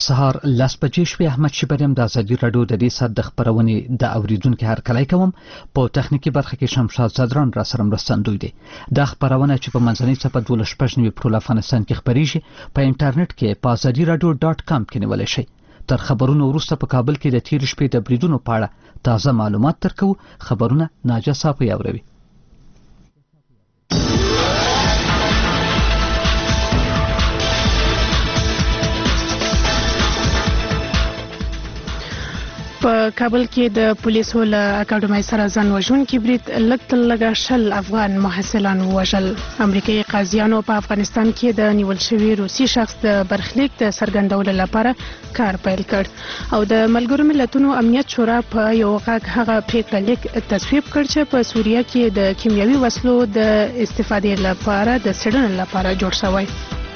سهار 10 بجې شوې. احمد شبریم د ازادي راډیو د دې ساعت د خبرونې د اوریدونکو هرکلی کوم. په تخنیکی برخه کې شمشاد صدران را سره مرستندوی دی. د خبرونه چې په منځنۍ صفحه 12 په ټول افغانستان کې خبريږي په انټرنیټ کې په azadiradio.com کې نیول شي. تر خبرونو وروسته په کابل کې د تیر شپې د بریدونو په اړه تازه معلومات ترکو. خبرونه ناجا صافی اوروي. په کابل کې د پولیسو له اکاډمۍ سره ځان وژونکي برید لږ 10 افغان محصلان ووژل. امریکایي قاضیانو په افغانستان کې د نیول شوي روسي شخص د برخلیک د څرګندولو لپاره کار پیل کړ او د ملګرو ملتونو امنیت شورا په یو غږ هغه پریکړه لیک تصویب کړ چې په سوریه کې د کیمیاوي وسلو د استفادې لپاره د څېړنې لپاره جوړ شوی.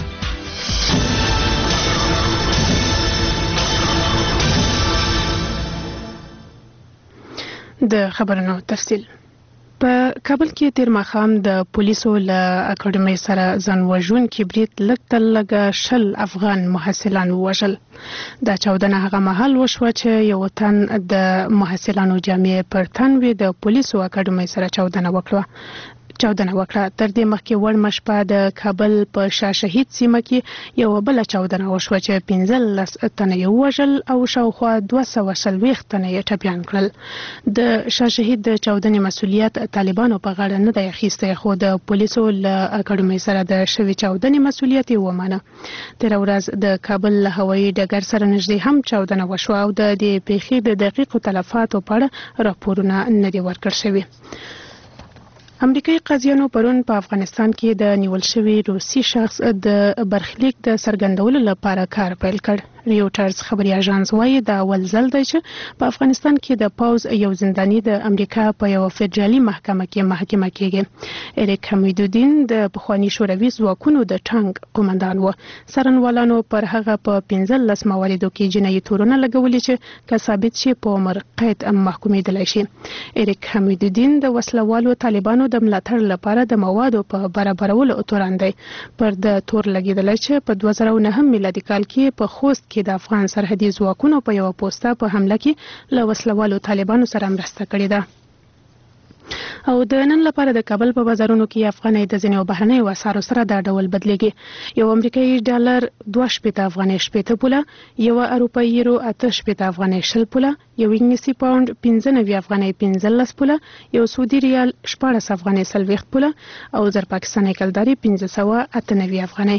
د خبرونو تفصیل. په کابل کې تیر ماښام د پولیسو له اکاډمۍ سره ځان وژونکي برید لږ 10 افغان محصلان ووژل. دا چاودنه هغه مهال وشوه چې یو تن د محصلانو جامې پر تن وي د پولیسو اکاډمۍ سره چاودنه وکړه. تر دې مخکې وړمه شپه د کابل په شاه شهید سیمه کې یو بل چاودنه وشوه چې 15 تنه یې ووژل او شاوخوا 240 تنه یې ټپیان کړل. د شاه شهید د چاودنې مسؤلیت طالبانو په غاړه نه دی اخیستی، خو د پولیسو له اکاډمۍ سره د شوې چاودنې مسؤلیت یې ومانه. تېره ورځ د کابل له هوایي ډګر سره نږدې هم چاودنه وشوه او د دې پیښې د دقیقو تلفاتو په اړه راپورونه نه دي ورکړل شوي. امریکایي قاضیانو پرون په افغانستان کې د نیول شوي روسي شخص د برخلیک د څرګندولو لپاره کار پیل کړ. ریوټرز خبري اژانس وايي دا اول ځل دی چې په افغانستان کې د پوز یو زنداني د امریکا په یو فدرالي محکمه کې محاکمه کیږي. اریک حمیدالدین د پخوانی شوروي ځواکونو د ټانک قومندان و. څارنوالانو پر هغه په 15 مواردو کې جنایي تورونه لګولي چې که ثابت شي په عمر قید محکومېدلی شي. اریک حمیدالدین د وسلوالو طالبانو د ملاتړ لپاره د موادو په برابرولو اتوران دی. پر د تور لګیدلی چې په 2009 میلادي کال کې په خوست کې د افغان سرحدي ځواکونو په یو پوسټه په حمله کې له وسلوالو طالبانو سره مرسته کړې ده. او د نن لپاره د کابل په بازارونو کې افغانۍ د ځینو بهرنیو اسعارو سره دا ډول بدلیږي. یو امریکایي ډالر 2.80 افغانۍ 80 پوله، یو اروپایي یورو 8.80 افغانۍ 20 پوله، یو انګلیسي پاوند 95 افغانۍ 15 پوله، یو سعودي ریال 14 افغانۍ 40 پوله او زر پاکستاني کلداري 598 افغانۍ.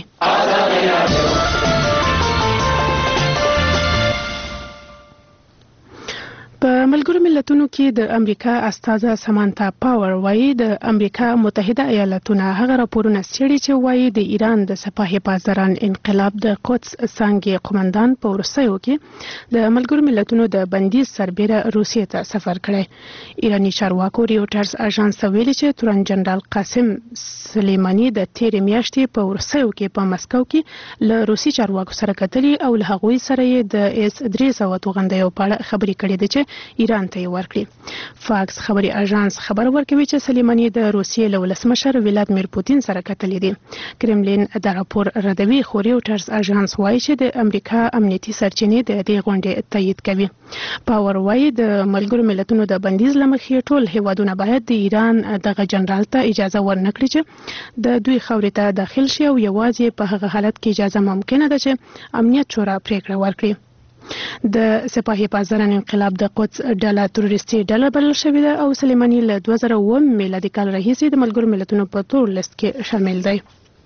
په ملګرو ملتونو کې د امریکا استازه سمانتا پاور وایي د امریکا متحده ایالاتونه هغه راپورونه څېړي چې وایي د ایران د سپاه پاسداران انقلاب د قدس څانګې قومندان په وروستیو کې د ملګرو ملتونو د بندیز سربیره روسیې ته سفر کړی. ایراني چارواکو ریوټرز اژانس ته ویلي چې تورن جنرال قاسم سلیماني د تېرې میاشتې په وروستیو کې په مسکو کې له روسي چارواکو سره کتلي او له هغوی سره یې د S-300 توغندیو په اړه خبرې کړې دي چې ایران ته یې ورکړي. فاکس خبري اژانس خبر ورکوي چې سلیماني د روسیې له ولسمشر ولادیمیر پوتین سره کتلي دي. کرملین دا راپور ردوي، خو ریوټرز اژانس وایي چې د امریکا امنیتي سرچینې د دې غونډې تایید کوي. پاور وایي د ملګرو ملتونو د بندیز له مخې ټول هیوادونه باید د ایران دغه جنرال ته اجازه ورنکړي چې د دوی خاورې ته داخل شي او یوازې په هغه حالت کې اجازه ممکنه ده چې امنیت شورا پریکړه وکړي. د سپاهي پاسداران انقلاب د قدس ډله تروریستي ډله بلل شوې ده او سلیماني له 2009 میلادي کال راهیسې د ملګرو ملتونو په تور لیست کې شامل دی.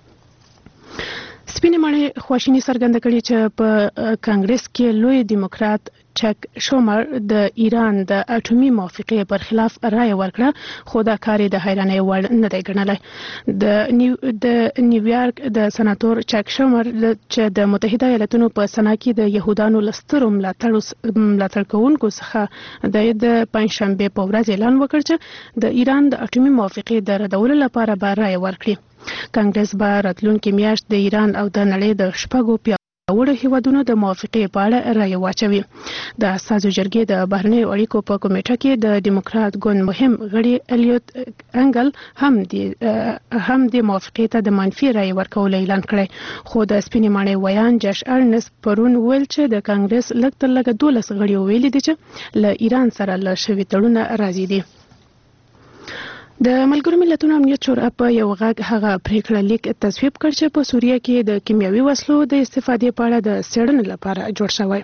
سپینې ماڼۍ خواشیني څرګنده کړې چې په کانګرس کې لوی دیموکرات چک شومر د ایران د اټومي موافقې پر خلاف رائے ورکړه، خو دا کار د حیرانۍ وړ نه دی ګڼلی. د نیویارک د سناتور چک شومر چې د متحده ایالاتونو په سنا کې د يهودانو لسترو ملاتړ کوونکو څخه د پنځشنبه په ورځ اعلان وکړ چې د ایران د اټومي موافقې د ردولو لپاره به رائے ورکړي. کانګرس به راتلونکي میاشت د ایران او د نړۍ د شپږو وړو هیوادونو د موافقې په اړه رایه واچوي. د اساسو جرګې د بهرنیو اړیکو په کمیټه کې د دیموکرات ګوند مهم غړي الیوت انګل هم د موافقې ته د منفي رایه ورکول اعلان کړی، خو د سپینې ماڼۍ ویان جش ارنس پرون ویل چې د کانګرس لږ تر لږه 12 غړي ویلي دي چې له ایران سره له شوي تړونه راضي دي. د ملګرو ملتونو امنیت شورا په یو غږ هغه پریکړه لیک تصویب کړ چې په سوریه کې د کیمیاوي وسلو د استفادې په اړه د څېړنې لپاره جوړ شوی.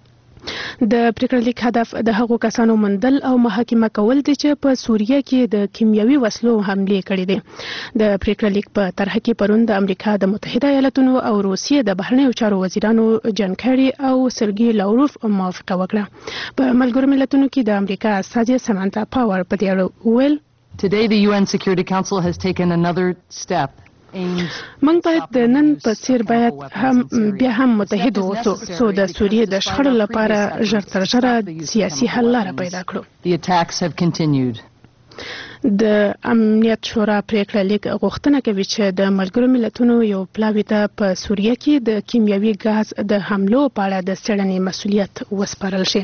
د پریکړه لیک هدف د هغو کسانو موندل او محاکمه کول دي چې په سوریه کې د کیمیاوي وسلو حملې کړې دي. د پریکړه لیک په طرح کې پرون د امریکا د متحده ایالاتونو او روسیې د بهرنیو چارو وزیرانو جان کری او سرګي لاوروف موافقه وکړه. په ملګرو ملتونو کې د امریکا استازي سمانتا پاور په دې اړه ویل Today the UN Security Council has taken another step. موږ باید د نن په څیر باید بیا هم متحد اوسو څو د سوریې د شخړو لپاره ژر تر ژره سیاسي حل لاره پیدا کړو. The attacks have continued. د امنیت شورا پریکړه لیک غوښتنه کوي چې د ملګرو ملتونو یو پلاوي ته په سوریه کې د کیمیاوي غاز د حملو په اړه د څېړنې مسؤلیت وسپارل شي.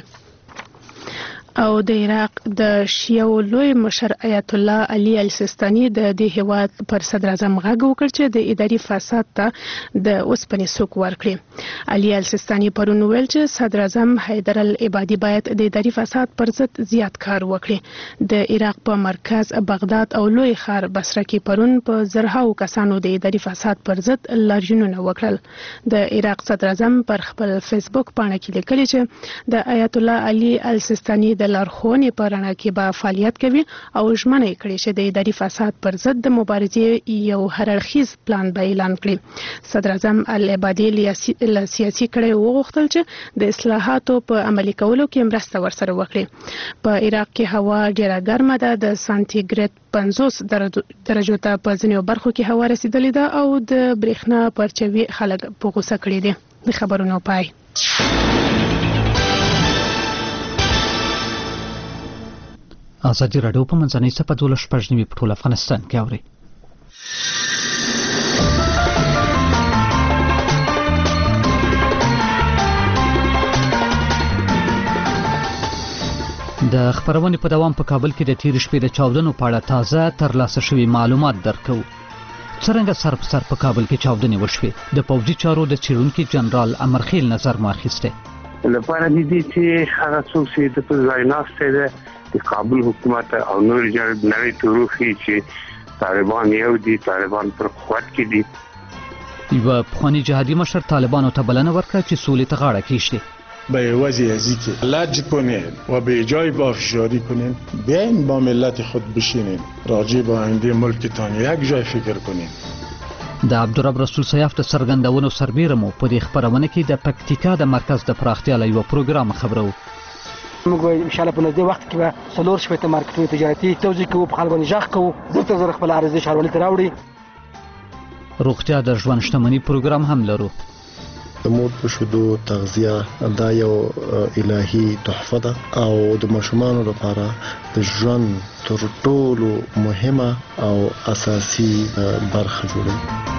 او د عراق د شیعو لوی مشر آیت الله علي السیستاني د دې هیواد پر صدر اعظم غږ وکړ چې د اداري فساد ته د اوسپنې څوک ورکړي. علي السیستاني پرون ویل چې صدر اعظم حیدر العبادي باید د اداري فساد پر ضد زیات کار وکړي. د عراق په مرکز بغداد او لوی ښار بصره کې پرون په زرهاو کسانو د اداري فساد پر ضد لاریونونه وکړل. د عراق صدر اعظم پر خپل فیسبوک پاڼه کې لیکلي چې د آیت الله علي السیستاني د لارښوونې په رڼا کې به فعالیت کوي او ژمنه یې کړې چې د اداري فساد پر ضد د مبارزې یو هررخیز پلان به اعلان کړي. صدر اعظم العبادي له سیاسي کړۍ وغوښتل چې د اصلاحاتو په عملي کولو کې مرسته ورسره وکړي. په عراق کې هوا ډېره ګرمه ده، د سانتیګریډ 50 درجو ته په ځینو برخو کې هوا رسیدلې ده او د برېښنا پرچوي خلک په غوسه کړي دي. د خبرونو پای. ازادي راډیو په منځنۍ صفحه 12 په ټول افغانستان کې اوري. د خبرونې په دوام په کابل کې د تیر شپې د چاودنو په اړه تازه ترلاسه شوي معلومات درکو. څرنګه سر په سر په کابل کې چاودنې وشوې؟ د پوځي چارو د څېړونکي جنرال امرخیل نظر مو اخیسته. لپاره دي چې هغه څوک چې د ځای ناشته ده د کابل حکومت او نور نوې توروخي چې طالبان یو دي، طالبان پر قوت کې دي. یو پخوانی جهادي مشر طالبانو ته بلنه ورکړه چې سولې ته غاړه کېږدي. به وضع ازی که لج کنین و به جای افشاری کنین، بیاین با ملت خود بشینین، راجع به آینده ملکتان یک جای فکر کنین. د عبدالرب رسول سیاف د څرګندونو سربیره مو په دې خبرونه کې د پکتیکا د مرکز د پراختیا له یو پروګرام خبرو. موږ ان شاء الله په دې وخت کې به څلور شپږ مارکیټونه تجارتي توزیع کوو، په خلکو نجاح کوو، دلته زر خپل عرضه شهرولي ته راوړي. روغتیا د ژوند شتمنۍ پروګرام هم لرو. د مور په شیدو تغذیه دا یو الهي تحفه ده او د ماشومانو لپاره د ژوند تر ټولو مهمه او اساسي برخه جوړوي.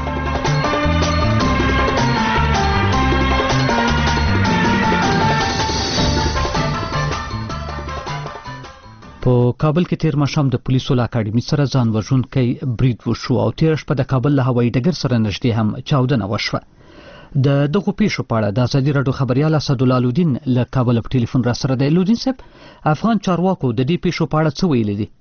په کابل کې تیر ماښام د پولیسو له اکاډمي سره ځان وژونکی برید وشو او تیر شپه د کابل له هوایي ډګر سره نږدې هم چاودنه وشوه. د دغه پیښو په اړه د ازادي راډیو خبريال اسدالله لودین له کابل په ټلیفون را سره دی. لودین صاحب، افغان چارواکو د دې پیښو په اړه څه ویلي دي؟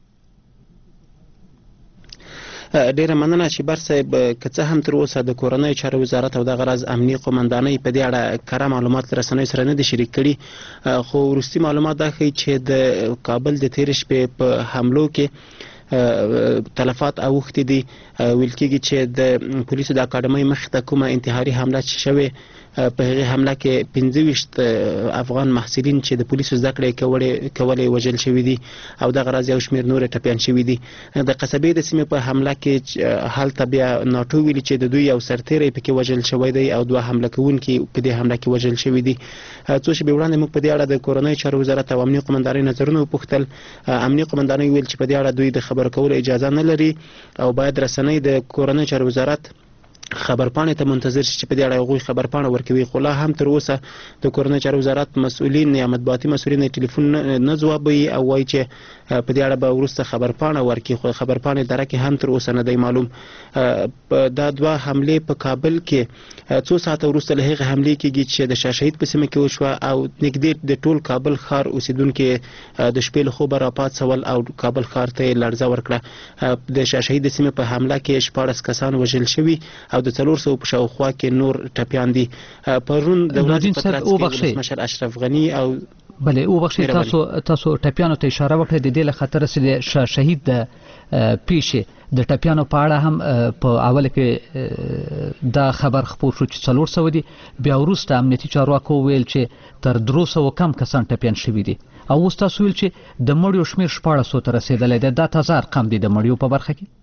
ډیره مننه چې بر صاحب که څه هم تر اوسه د کورنۍ چارو وزارت او د غرض امنیه قومندانۍ په دې اړه کره معلومات رسنیو سره نه دي شریک کړي، خو وروستي معلومات دا ښیي چې د کابل د تیر شپې په حملو کې تلفات اوښتي دي. ویل کېږي چې د پولیسو د اکاډمۍ مخې ته کومه انتحاري حمله چې شوې، په هغې حمله کې 25 افغان محصلین چې د پولیسو زده کړې کولې وژل شوي دي او دغه راز یو شمېر نور ټپیان شوي دي. د قصبې د سیمې په حمله کې هلته بیا ناټو ویلي چې د دوی یو سرتیری پکې وژل شوی دی او 2 حمله کوونکي په دې حمله کې وژل شوي دي. څو شېبې وړاندې موږ په دې اړه د کورنۍ چارو وزارت او امنیه قومندانۍ نظرونه وپوښتل. امنیه قومندانۍ ویل چې په دې اړه دوی د خبرو کولو اجازه نه لري او باید رسنۍ د کورنۍ چارو وزارت خبرپاڼې ته منتظر شي چې په دې اړه هغوی خبرپاڼه ورکوي، خو لا هم تر اوسه د کورنۍ چارو وزارت مسؤلین یا مطبوعاتي مسؤلین ټلیفون نه ځوابوي او وایي چې په دې اړه به وروسته خبرپاڼه ورکړي، خو خبرپاڼې درکې هم تر اوسه نه دی معلوم. دا دوه حملې په کابل کې څو ساعته وروسته له هغې حملې کېږي چې د شاه شهید په سیمه کې وشوه او نږدې د ټول کابل ښار اوسیدونکي د شپې له خوبه راپاڅول او کابل ښار ته یې لړزه ورکړه. د شاه شهید د سیمې په حمله کې 14 کسان وژل شوي او د 400 په شاوخوا کې نور ټپیان دي. پرون د ولایت پترڅ مشر اشرف غنی او بله او بخښي تاسو ټپیانو ته اشاره وکړه د دې له خطر سره شاه شهید د پیښې د ټپیانو په اړه هم په اول کې دا خبر خپور شو چې 400 دي، بیا وروسته امنیتي چارواکو ویل چې تر 300 کم کسان ټپیان شوي دي او اوس تاسو ویل چې د مړیو شمیر 1400 ته رسیدلی دی. دا تازه ارقام دي د مړیو په برخه کې؟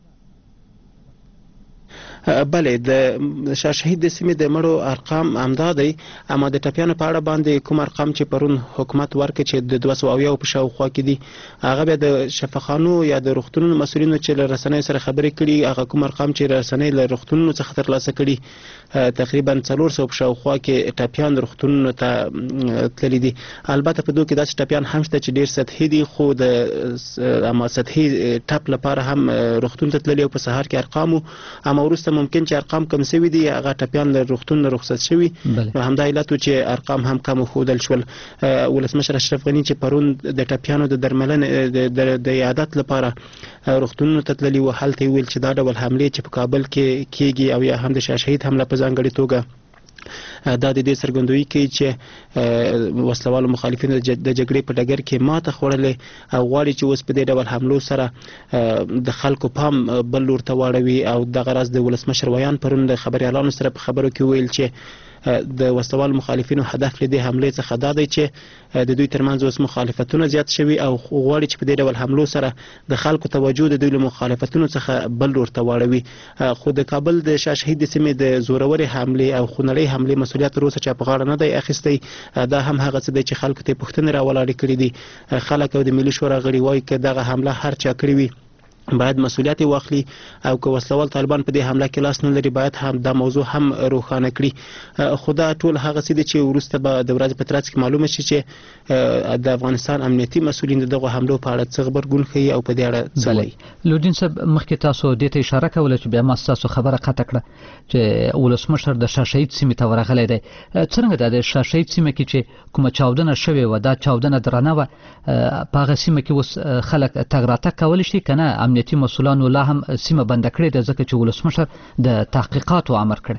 بله د شاه شهید د سیمې د مړو ارقام همدا دی، اما د ټپیانو په اړه باندې کوم ارقام چې پرون حکومت ورکړ چې د 200 په شاوخوا کې دي، هغه بیا د شفاخانو یا د روغتونونو مسؤلینو چې له رسنیو سره خبرې کړي هغه کوم ارقام چې رسنۍ له روغتونونو څخه ترلاسه کړي تقریبا 400 په شاوخوا کې ټپیان روغتونونو ته تللي دي. البته په دوی کې داسې ټپیان هم شته چې ډیر سطحي دي، خو د اما سطحي ټپ لپاره هم روغتون ته تللي او په سهار کې ارقام اما وروسته ممکن چې ارقام کم شوي دي، هغه ټپیان له روغتون نه رخصت شوي، همدا علت چې ارقام هم کم ښودل شول. ولسمشر اشرف غنی چې پرون د ټپیانو د درملنې د عیادت لپاره روغتونونو ته تللي و، هلته ویل چې دا ډول حملې چې په کابل کې کېږي او یا هم د شاه شهید حمله په ځانګړې توګه دا د دې څرګندوي کوي چې وسلوالو مخالفینو د جګړې په ډګر کې ماته خوړلې او غواړي چې اوس په دې ډول حملو سره د خلکو پام بل لور ته واړوي او دغه راز د ولسمشر ویان پرون د خبريالانو سره په خبرو کې ویل چې د وسلوال مخالفینو هدف لدې حملې څخه دا دی چې د دوی ترمنځ اوس مخالفتونه زیات شوي او غواړي چې په دې ډول حملو سره د خلکو توجه د دوی له مخالفتونو څخه بل لور ته واړوي. خو د کابل د شاه شهید د سیمې د زورورې حملې او خونړۍ حملې مسؤلیت تر اوسه چا په غاړه نه دی اخیستی. دا هم هغه څه دی چې خلکو ته پوښتنې راولاړې کړي دي. خلک او د ملي شورا غړي وایي چې دغه حمله هر چا کړې وي باید مسؤلیت واخلي او که وسلوال طالبان په دې حمله کې لاس نه لري باید هم دا موضوع هم روښانه کړي. خدا ټول هغه څه دي چې وروسته به د ورځې په ترڅ کې معلومه شي چې د افغانستان امنیتي مسؤلین دغه حملو په اړه څه غبرګون ښیي او په دې اړه څه وایي. لودین صاحب مخکې تاسو دې ته اشاره کوله چې بیا ما تاسو خبره قطع کړه چې ولسمشر د شاه شهید سیمې ته ورغلی دی. څنګه د شاه شهید سیمه کې چې کومه چاودنه شوې و دا چاودنه درنه و په هغه سیمه کې اوس خلک تګ راتګ کولی شي که نه امنیتي مسؤلانو لا هم سیمه بند کړې ده ځکه چې ولسمشر د تحقیقاتو امر کړی؟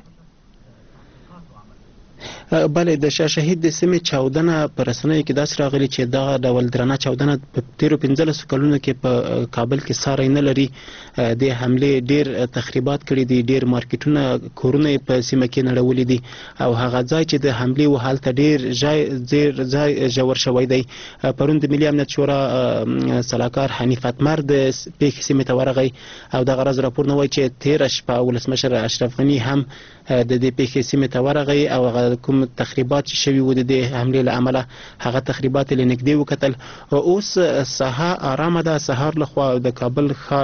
بله د شاه شهید د سیمې چاودنه په رسنیو کې داسې راغلي چې دغه ډول درنه چاودنه په تیرو 15 کلونو کې په کابل کې ساری نه لري. د حملې ډیر تخریبات کړي دي، ډیر مارکیټونه کورونه په سیمه کې نړولې دي او هغه ځای چې د حملې و حالت ډیر ځای ژور شوی دی. پرون د ملي امنیت شورا سلاکار حنیف اتمر د پیښې سیمې ته ورغی او دغه راز راپور نه وایي چې 13 شپه ولسمشر اشرف غنی هم د دې پیښې سیمې ته ورغی او هغه کوم تخریبات چې شوي و د دې حملې له امله هغه تخریبات له نږدې وکتل. اوس ساحه آرامه ده، سهار لخوا د کابل ښار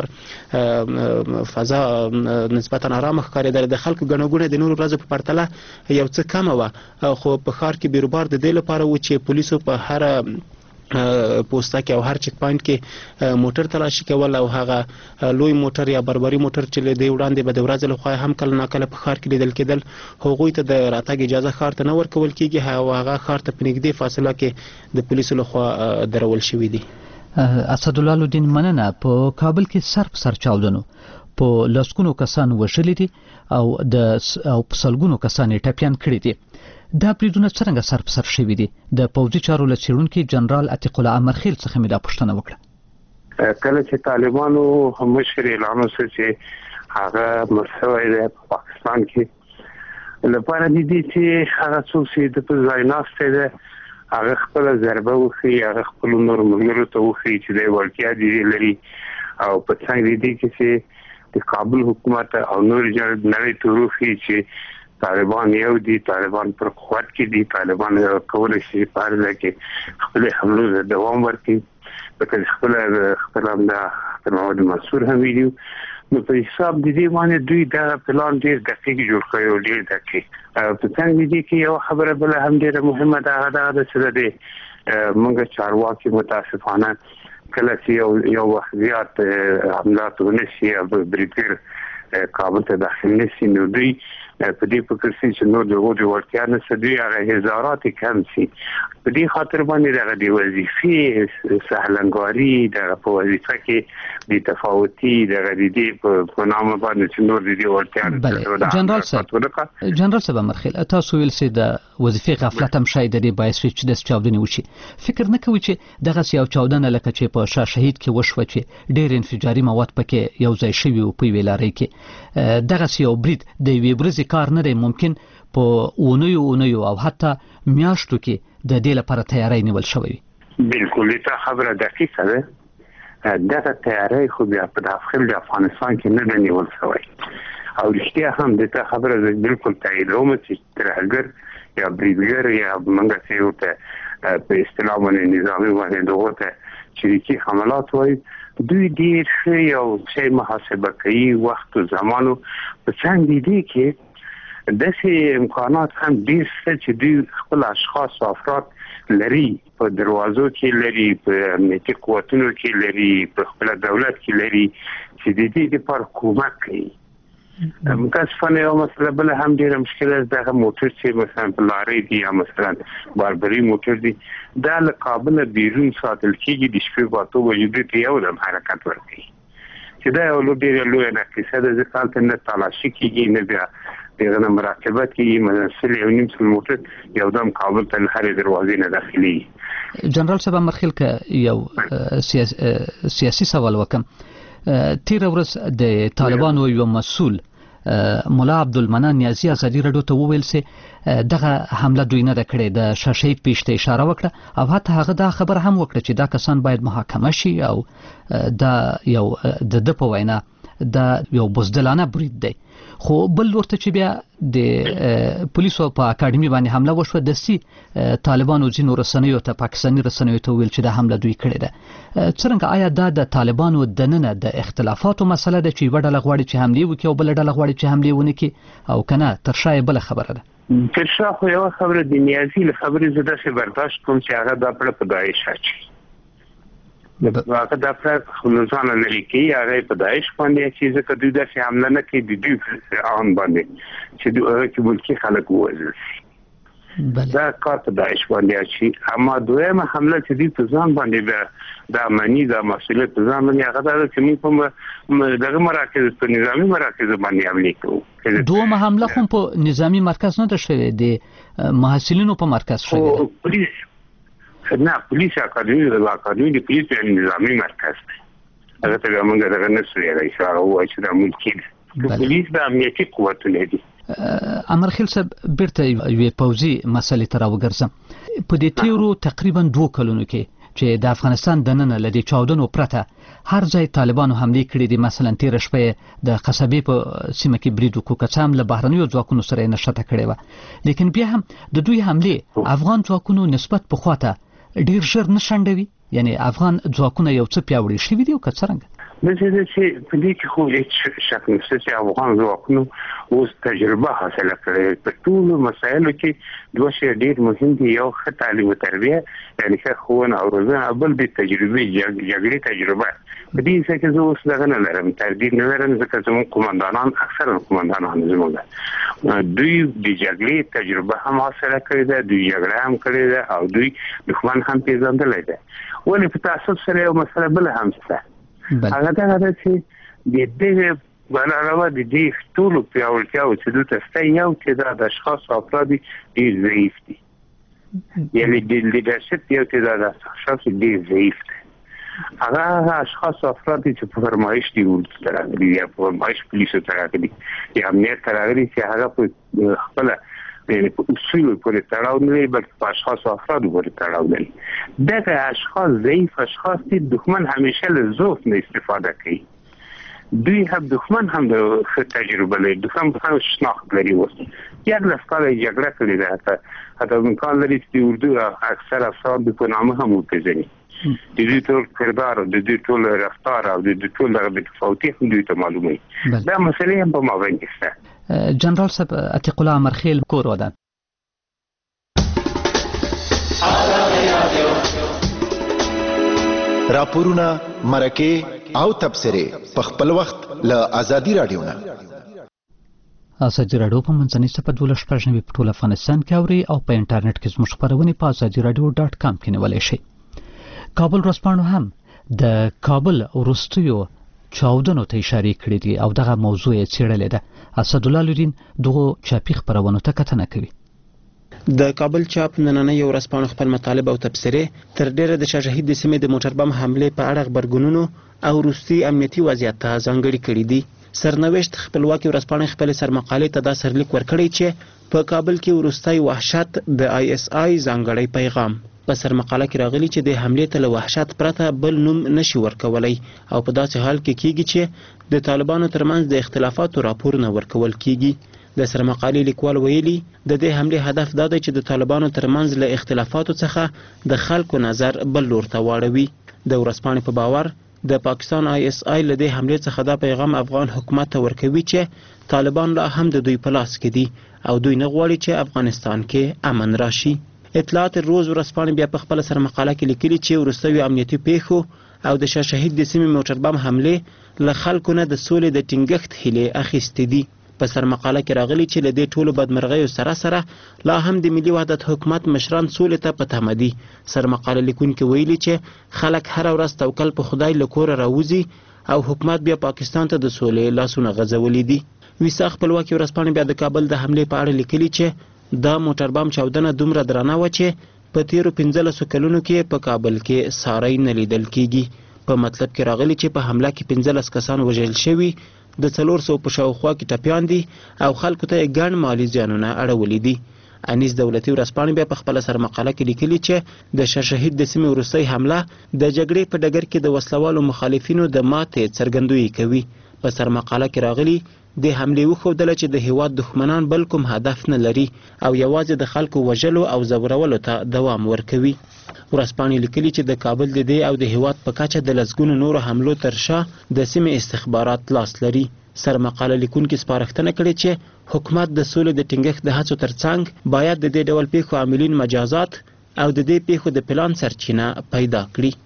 فضا نسبتا آرامه ښکارېدله. د خلکو ګڼه ګوڼه د نورو ورځو په پرتله یو څه کمه وه، خو په ښار کې بیروبار د دې لپاره و چې پولیسو په هر پوسټه کې او هر چک پاینټ کې موټر تلاشي کول او هغه لوی موټر یا بربري موټر چې له دې وړاندې به د ورځې لخوا هم کله ناکله په ښار کې لیدل کېدل، هغوی ته د راتګ اجازه ښار ته نه ورکول کېږي او هغه ښار ته په نږدې فاصله کې د پولیسو لخوا درول شوي دي. اسدالله لودین مننه. په کابل کې سر چاودنو په لسګونو کسان وژلي دي او په سلګونو کسان یې ټپیان کړي دي. دا بریدونه څنګه سر په سر شوي دي؟ د پوځي چارو له څېړونکي جنرال عتیق الله امرخیل څخه مې دا پوښتنه وکړه. کله چې طالبانو مشر اعلان وکړ چې هغه مرسوي دی په پاکستان کې لپاره دي چې هغه څوک چې د ځای ناشته ده هغه خپل ضربه وخی، هغه خپل نور ملګرو ته وخی چې د ورکیا دي لري او په څنګه دي چې د کابل حکومت او نور نړۍ ته وخی چې طالبان یو دي، طالبان پر قوت کې دي، طالبان کولای شي په هر ځای کې خپل حملو دوام ورکړي. لکه خپل هم دا محمد منصور هم ویلي نو په حساب د دې باندې دوی دا پلان ډیر دقیق جوړ کړی او ډیر دقیق په څنګه دي کې یو خبره بل هم ډیره مهمه ده دا چې د موږ چارواکي متاسفانه کله چې یو وخت زیات حملات ونشي او بریټر کابل ته داخل نشي نو دوی په دې فکر چې نو د ورتیا نه سدي هغه هزارات کم شي په دې خاطر باندې د وظیفې سهلنګاري د په وظیفه کې د تفاوتي د دې په نامه باندې چې نور د ورتیا جنرال صاحب مرخیل تاسو ویل سي د وظیفې غفلت هم شاید د باعث چې د چاودنې وشي فکر نه کوي چې دغه یو چاودنه لکه چې په شاه شهید کې وشو چې ډېر انفجاري مواد پکې یو ځای شوی او په ویلاري کې دغه یو برید د وی برز کار نه دی ممکن په اونیو او حتی میاشتو کې د دې لپاره تیاری نیول شوی بالکل دا خبره دقیقه ده دغه تیاری خو بیا په داخل د افغانستان کې نه نیول شوی او رښتیا هم دا خبره بالکل تاییدوم چې ترهګر یا بریدګر یا منګه چې ته په اصطلاح باندې نظامی باندې دغه شریکي حملات وایي دوی ډیر شي او شی محاسبه کوي وخت او زمانو په څنګه دي کې داسې امکانات هم ډیر چې دوی خپل اشخاص او افراد لري په دروازو کې لري په امنیتي قوتونو کې لري په خپل دولت کې لري چې د دې لپاره کومک کوي متاسفانه یو مسله بل هم ډیر مشکل ده دغه موټر چې مثلا په لارې دي یا مثلا باربري موټر دي دا له کابل بیرون ساتل کېږي د شپې په توګه وجود ته یو د حرکت ورکړي چې دا یو ډیر لوی نه کیسه ده ځکه چې نه تلاشي کېږي نه بیا دغه مراقبت کې مثلا یو نیم سل موټر یو دم کابل ته هرې دروازې نه داخلي جنرال صاحب مرخیل ک یو سیاسي سوال وکم تیر ورځ د طالبانو یو مسؤل مولا عبدالمنان نیازی ازادي رادیو ته وویل سي دغه حمله دوی نه کړې د شاشید پیشته اشاره وکړه او حتی هغه دا خبر هم وکړه چې دا کسان باید محاکمه شي او دا یو د په وینا دا یو بزدلانه برید دی خو بل ورته چې بیا د پولیسو په اکیډمي باندې حمله وشوه د سي طالبانو ځینو رسنیو ته پاکستاني رسنیو ته ویل چې دا حمله دوی کړې ده څنګه آیا دا د طالبانو د نن د اختلافاتو مسله ده چې وړه لغواړي چې حمله وکړي او بل ډله غواړي چې حمله ونه کړي او کنه تر شای بل خبره ده تر شا خو یو خبره د نیازي له خبرې زده څه برداشت کوم چې هغه د خپل په دایښ اچي هغه د خپل خلوصانه لري کې هغه په دایښ باندې چې ځکه دوی د حمله نه کوي د دوی آن باندې چې دوی کې ملکی خلک وځي دا کار په دایښ باندې چې اما دویمه حمله چې دوی په ځان باندې د امنی د مسؤلیت په ځان باندې هغه د کومي په دغه مراکز په نظامی مراکز باندې عملي کوي دویمه حمله خو په نظامی مرکز نه ده شوې د محصلینو په مرکز شوې پولیس نه پولیس اکاډمي د پولیس په نظامی مرکز دی هغه ته موږ دغه نسوي اشاره وایي چې د ملکی پولیس د امنیتي قوتونه دي امرخیل صاحب بیرته یو پوزي مسلې تر وګرځم په دې تیرو تقریبا 2 کلونو کې چې د افغانستان د نن لدی چاودنو پرته هر ځای طالبانو حمله کړې دي مثلا تیر شپه د قصبې په سیمه کې برید وکړ کڅام له بهرنیو ځواکونو سره نشته کړې و لیکن بیا هم د دوی حمله افغان ځواکونو نسبت په خواته ډیر ژر نشندوي یعنی افغان ځواکونه یو څه پیاوړي شوي دي او کڅرنګ مثلا چې په دې کې خو هیڅ شک نشته چې افغان ځواکونو اوس تجربه حاصله کړې په ټول مسایلو کې دوه شی ډیر مهم دي یو ښه تعلیم او تربیه یعنی ښه ښوونه او روزنه بل د تجربه جګړې تجربه په دې څه کې زه اوس دغه نه لرم تردید نه لرم ځکه زموږ قومندانان اکثره قومندانان زموږ دوی د جګړې تجربه هم حاصله کړې ده دوی جګړه هم کړې ده او دوی دښمن هم پیژندلې ده ولې په تاسو سره یو مسله بل هم شته هغه دا چې د دې بلاره د دې ټول پیاوړتیا او چې د تاسو یو چې د اشخاص او افراد ډیر ضعیف دي یعنی د لیدرشپ یو چې د اشخاص ډیر ضعیف دي هغه اشخاص او افراد چې په فرمایش دي ورته یا په فرمایش پولیسو ته راغلي یا امنیت ته راغلي چې هغه په خپل په اصول پورې تړاو نه لري بلکې په اشخاص او افراد پورې تړاو لري دغه اشخاص ضعیف اشخاص دي دښمن همیشه له ضعف نه استفاده کوي دوی هم دښمن هم د تجربه لري دښمن په شناخت لري اوس یاد لسکاله جګړه کړې ده حتی امکان لري چې اردو اکثر افراد په نامه هم وپېژني د دې ټول کردار د دې ټول رفتار او د دې ټول د تفاوتي هم دوی ته معلومه دا مسلې هم په مابین کې شته. جنرال صاحب عتیق الله امرخیل کور وده راپورونه مرکه او تبصره په خپل وخت له ازادي رادیو نه ازادي رادیو په منځنۍ صفحه 12 په ټول افغانستان کې اوري او په انټرنیټ کې زموږ خبرونه په azadiradio.com کې نیولای شئ. کابل ورځپاڼو هم د کابل وروستیو چاودنو ته اشاره کړې دي او دغه موضوع یې څېړلې ده. اسدالله لودین دغه چاپی خبرونه ته کتنه کوي. د کابل چاپ نننۍ ورځپاڼو خپل مطالب او تبصره تر ډیره د شاه شهید د سیمې د موټر بم حمله په اړه خبرګونونو او روسي امنیتي وضعیت ته ځانګړي کړي دي. سرنوشت خپلواکي ورځپاڼې خپل سرمقالې ته دا سرلیک ورکړی چې په کابل کې وروستي وحشت د ISI ځانګړی پیغام. په سرمقاله کې راغلي چې د حملې ته له وحشت پرته بل نوم نشي ورکولای او په داسې حال کې کیږي چې د طالبانو ترمنځ د اختلافاتو راپورونه ورکول کیږي. د سرمقالې لیکوال ویلي د دې حملې هدف دا دی چې د طالبانو ترمنځ له اختلافاتو څخه د خلکو نظر بل لور ته واړوي. د ورځپاڼې په باور د پاکستان ISI له دې حملې څخه دا پیغام افغان حکومت ته ورکوي چې طالبان لا هم د دوی په لاس کې دي او دوی نه غواړي چې افغانستان کې امن راشي. اطلاعات روز ورځپاڼې بیا په خپل سرمقاله کې لیکلي چې وروستیو امنیتي پیښو او د شاه شهید د سیمې موټر بم حملې له خلکو نه د سولې د ټینګښت هیلې اخیستې دي. په سرمقاله کې راغلي چې له دې ټولو بدمرغیو سره لا هم د ملي وحدت حکومت مشران سولې ته په تمه دي. سرمقاله لیکونکي ویلي چې خلک هره ورځ توکل په خدای له کوره راوځي او حکومت بیا پاکستان ته د سولې لاسونه غځولي دي. ویسا خپلواکي ورځپاڼې بیا د کابل د حملې په اړه لیکلي چې دا موټر بم چاودنه دومره درانه و چې په تیرو 15 کلونو کې په کابل کې ساری نه لیدل کیږي. په مطلب کې راغلي چې په حمله کې 15 کسان وژل شوي، د 400 په شاوخوا کې ټپیان دي او خلکو ته ګڼ مالی زیانونه اړولي دي. انیس دولتي ورځپاڼې بیا په خپل سرمقاله کې لیکلي چې د شاه شهید د سیمې وروستۍ حمله د جګړې په ډګر کې د وسلوالو مخالفینو د ماتې څرګندویي کوي. په سرمقاله کې راغلي د حملې وښودله چې د هیواد دښمنان بل کوم هدف نه لري او یوازې د خلکو وژلو او ځورولو ته دوام ورکوي. ورځپاڼې لیکلي چې د کابل د دې او د هیواد په کچه د لسګونو نورو حملو تر شا د سیمې استخبارات لاس لري. سرمقاله لیکونکي سپارښتنه کړې چې حکومت د سولې د ټینګښت د هڅو ترڅنګ باید د دې ډول پیښو عاملین مجازات او د دې پیښو د پلان سرچینه پیدا کړي.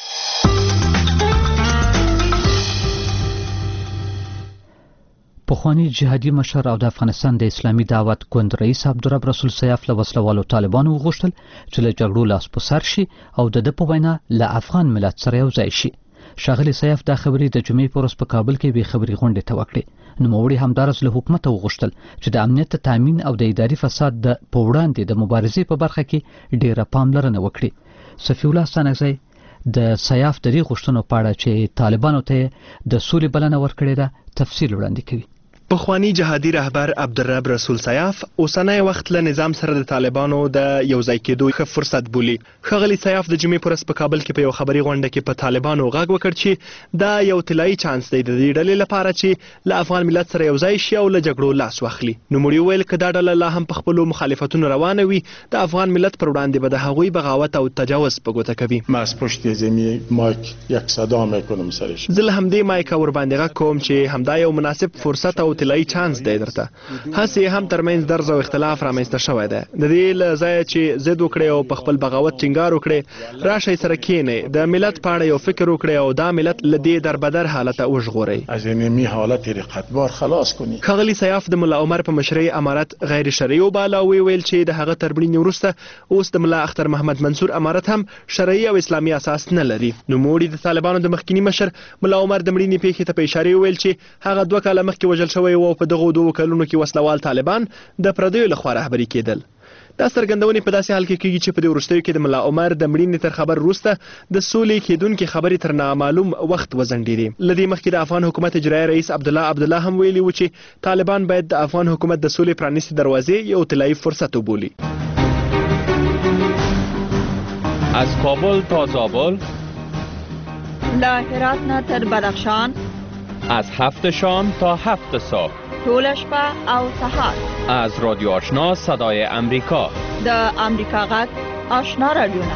پخوانی جهادي مشر او د افغانستان د اسلامي دعوت ګوند رئیس عبدالرب رسول سیاف له وسلوالو طالبانو وغوښتل چې له جګړو لاس په سر شي او د ده په وینا له افغان ملت سره یو ځای شي. ښاغلي سیاف دا خبرې د جمعې په ورځ په کابل کې بې خبري غونډې ته وکړې. نوموړي همدارس له حکومته وغوښتل چې د امنیت تامین او د اداري فساد په وړاندې د مبارزې په برخه کې ډیره پاملرنه وکړي. صفي الله ستانکزی د سیاف د دې غوښتنو په اړه چې طالبانو ته د سولې بلنه ورکړې ده تفصیل وړاندې کوي. پخوانی جهادي رهبر عبدالرب رسول سیاف اوسنی وخت له نظام سره د طالبانو د یوځای کېدو ښه فرصت بولي. ښاغلي سیاف د جمعې په ورځ په کابل کې په یو خبري غونډه کې په طالبانو غږ وکړ چې دا یو طلایي چانس دی د دې ډلې لپاره چې له افغان ملت سره یوځای شي او له جګړو لاس واخلي. نوموړي وویل که دا ډله لا هم په خپلو مخالفتونو روانه وي د افغان ملت پر وړاندې به د هغوی بغاوت او تجاوز په ګوته کوي. ما از پشت زمین مایک یک صدا میکنم سرش. زه له همدې مایکه ورباندې غږ کوم چې همدا یو مناسب فرصت او طلایي چانس دی درته. هسې هم ترمنځ درز او اختلاف رامنځته شوی دی. د دې له ځایه چې ضد وکړئ او په خپل بغاوت ټینګار وکړئ، راشئ سره کښېنئ، د ملت په اړه یو فکر وکړئ او دا ملت له دې دربدر حالته وژغورئ. از اینمی حالت رقتبار خلاص کنی. ښاغلي سیاف د ملا عمر په مشرۍ امارت غیر شرعي وباله او ویل چې د هغه تر مړینې وروسته اوس د ملا اختر محمد منصور امارت هم شرعي او اسلامي اساس نه لري. نوموړي د طالبانو د مخکینی مشر ملا عمر د مړینې پیښې ته په اشاره ویل چې هغه 2 کاله مخکې وژل شوی و او په دغو 2 کلونو کې وسلوال طالبان د پردیو لخوا رهبري کېدل. دا څرګندونې په داسې حال کې کېږي چې په دې وروستیو کې د ملا عمر د مړینې تر خبر وروسته د سولې کېدونکې خبرې تر نامعلوم وخت وځنډېدې. له دې مخکې د افغان حکومت اجرایي رئیس عبدالله هم ویلي و چې طالبان باید د افغان حکومت د سولې پرانیستې دروازې یو طلایي فرصت وبولي. از کابل تا زابل، له هرات نه تر بدخشان، از 7 شام تا 7 صبح طول شپه او سهار از رادیو آشنا صدای امریکا د امریکا غږ آشنا رادیوونه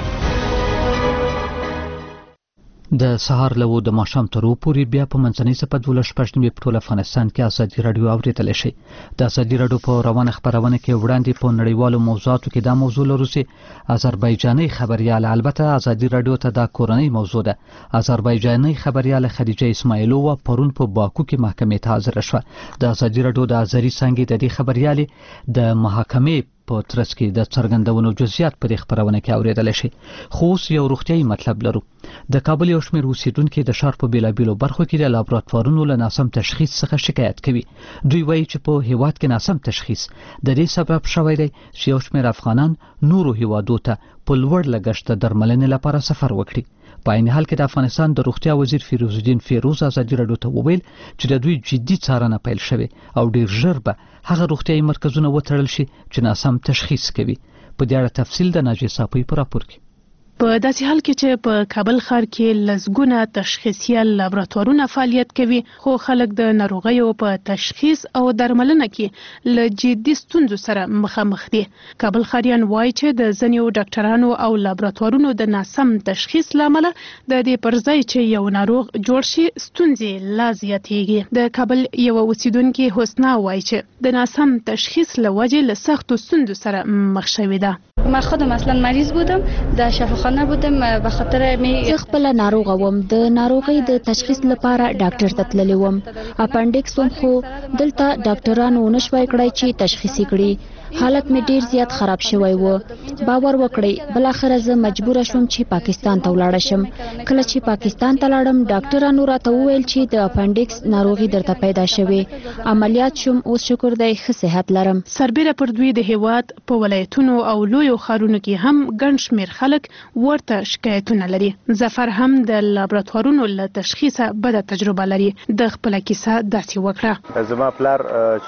د سهار له د ماښام تر پورې بیا په منځنۍ سپه 12 په ټول افغانستان کې ازادي رادیو اوریدل شي. د ازادي رادیو په روانه خبرونه کې وړاندې په نړیوالو موضوعاتو کې دا موضوع لرو چې آذربایجاني خبريال، البته ازادي رادیو ته دا کورنۍ موضوع ده. آذربایجاني خبريال خدیجه اسماعیلووا پرون په باکو کې محکمې ته حاضر شوه. د ازادي رادیو د ازري څنګه د دې خبريالي د محاکمې په ترڅ کې د څرګندونو جزئیات په خبرونه کې اوریدل شي. خو اوس یو روغتيایي مطلب لرو. د کابل یو شمېر اوسیدونکو د ښار په بیلابیلو برخو کې د لابراتوارونو له ناسم تشخیص څخه شکایت کوي. دوی وایي چې په هیواد کې ناسم تشخیص د دې سبب شوی دی چې یو شمېر افغانان نورو هیوادو ته په لوړ لګښت د درملنې لپاره سفر وکړي. په عین حال کې د افغانستان د روغتیا وزیر فیروز الدین فیروز ازادي رادیو ته وویل چې د دوی جدي څارنه پیل شوه او ډیر ژر به هغه روغتیایي مرکزونه وتړل شي چې ناسم تشخیص کوي. په دې اړه تفصیل د ناجیه صافی په راپور کې. په داسې حال کې چې په کابل ښار کې لزګونه تشخیصي لابراتوارونه فعالیت کوي، خو خلک د ناروغیو په تشخیص او درملنه کې له جدي ستونزو سره مخامخ دي. کابل ښاریان وایي چې د ځینو ډاکټرانو او لابراتوارونو د ناسم تشخیص لامل د دې پر ځای چې یو ناروغ جوړ شي ستونزې لا زیاتېږي. د کابل یو اوسیدونکو حسنا وایي چې د ناسم تشخیص له وجې له سختو ستونزو سره مخ شوې ده. من خودم اصلا مریض بودم، در شفاخانه بودم، به خاطر زه خپل ناروغه وم. د ناروغۍ د تشخیص لپاره ډاکټر ته تللی وم. اپنډکس وم، خو دلته ډاکټرانو نشوای کړای چې تشخیص کړي. حالت می ډیر زیات خراب شوی و. باور وکړئ، بل اخر زه مجبور شوم چې پاکستان ته ولاړ شم. کله چې پاکستان ته لاړم، ډاکټرانو راته وویل چې د اپنډکس ناروغي درته پیدا شوې. عملیات شوم، اوس شکر دی ښه صحت لرم. سربېره پر دوی د هیواد په ولایتونو او لویو ښارونو کې هم ګڼ شمېر خلک ورته شکایتونه لري. ظفر هم د لابراتوارونو له تشخیصه بده تجربه لري. د خپل کیسه داسې وکړه. زما پلار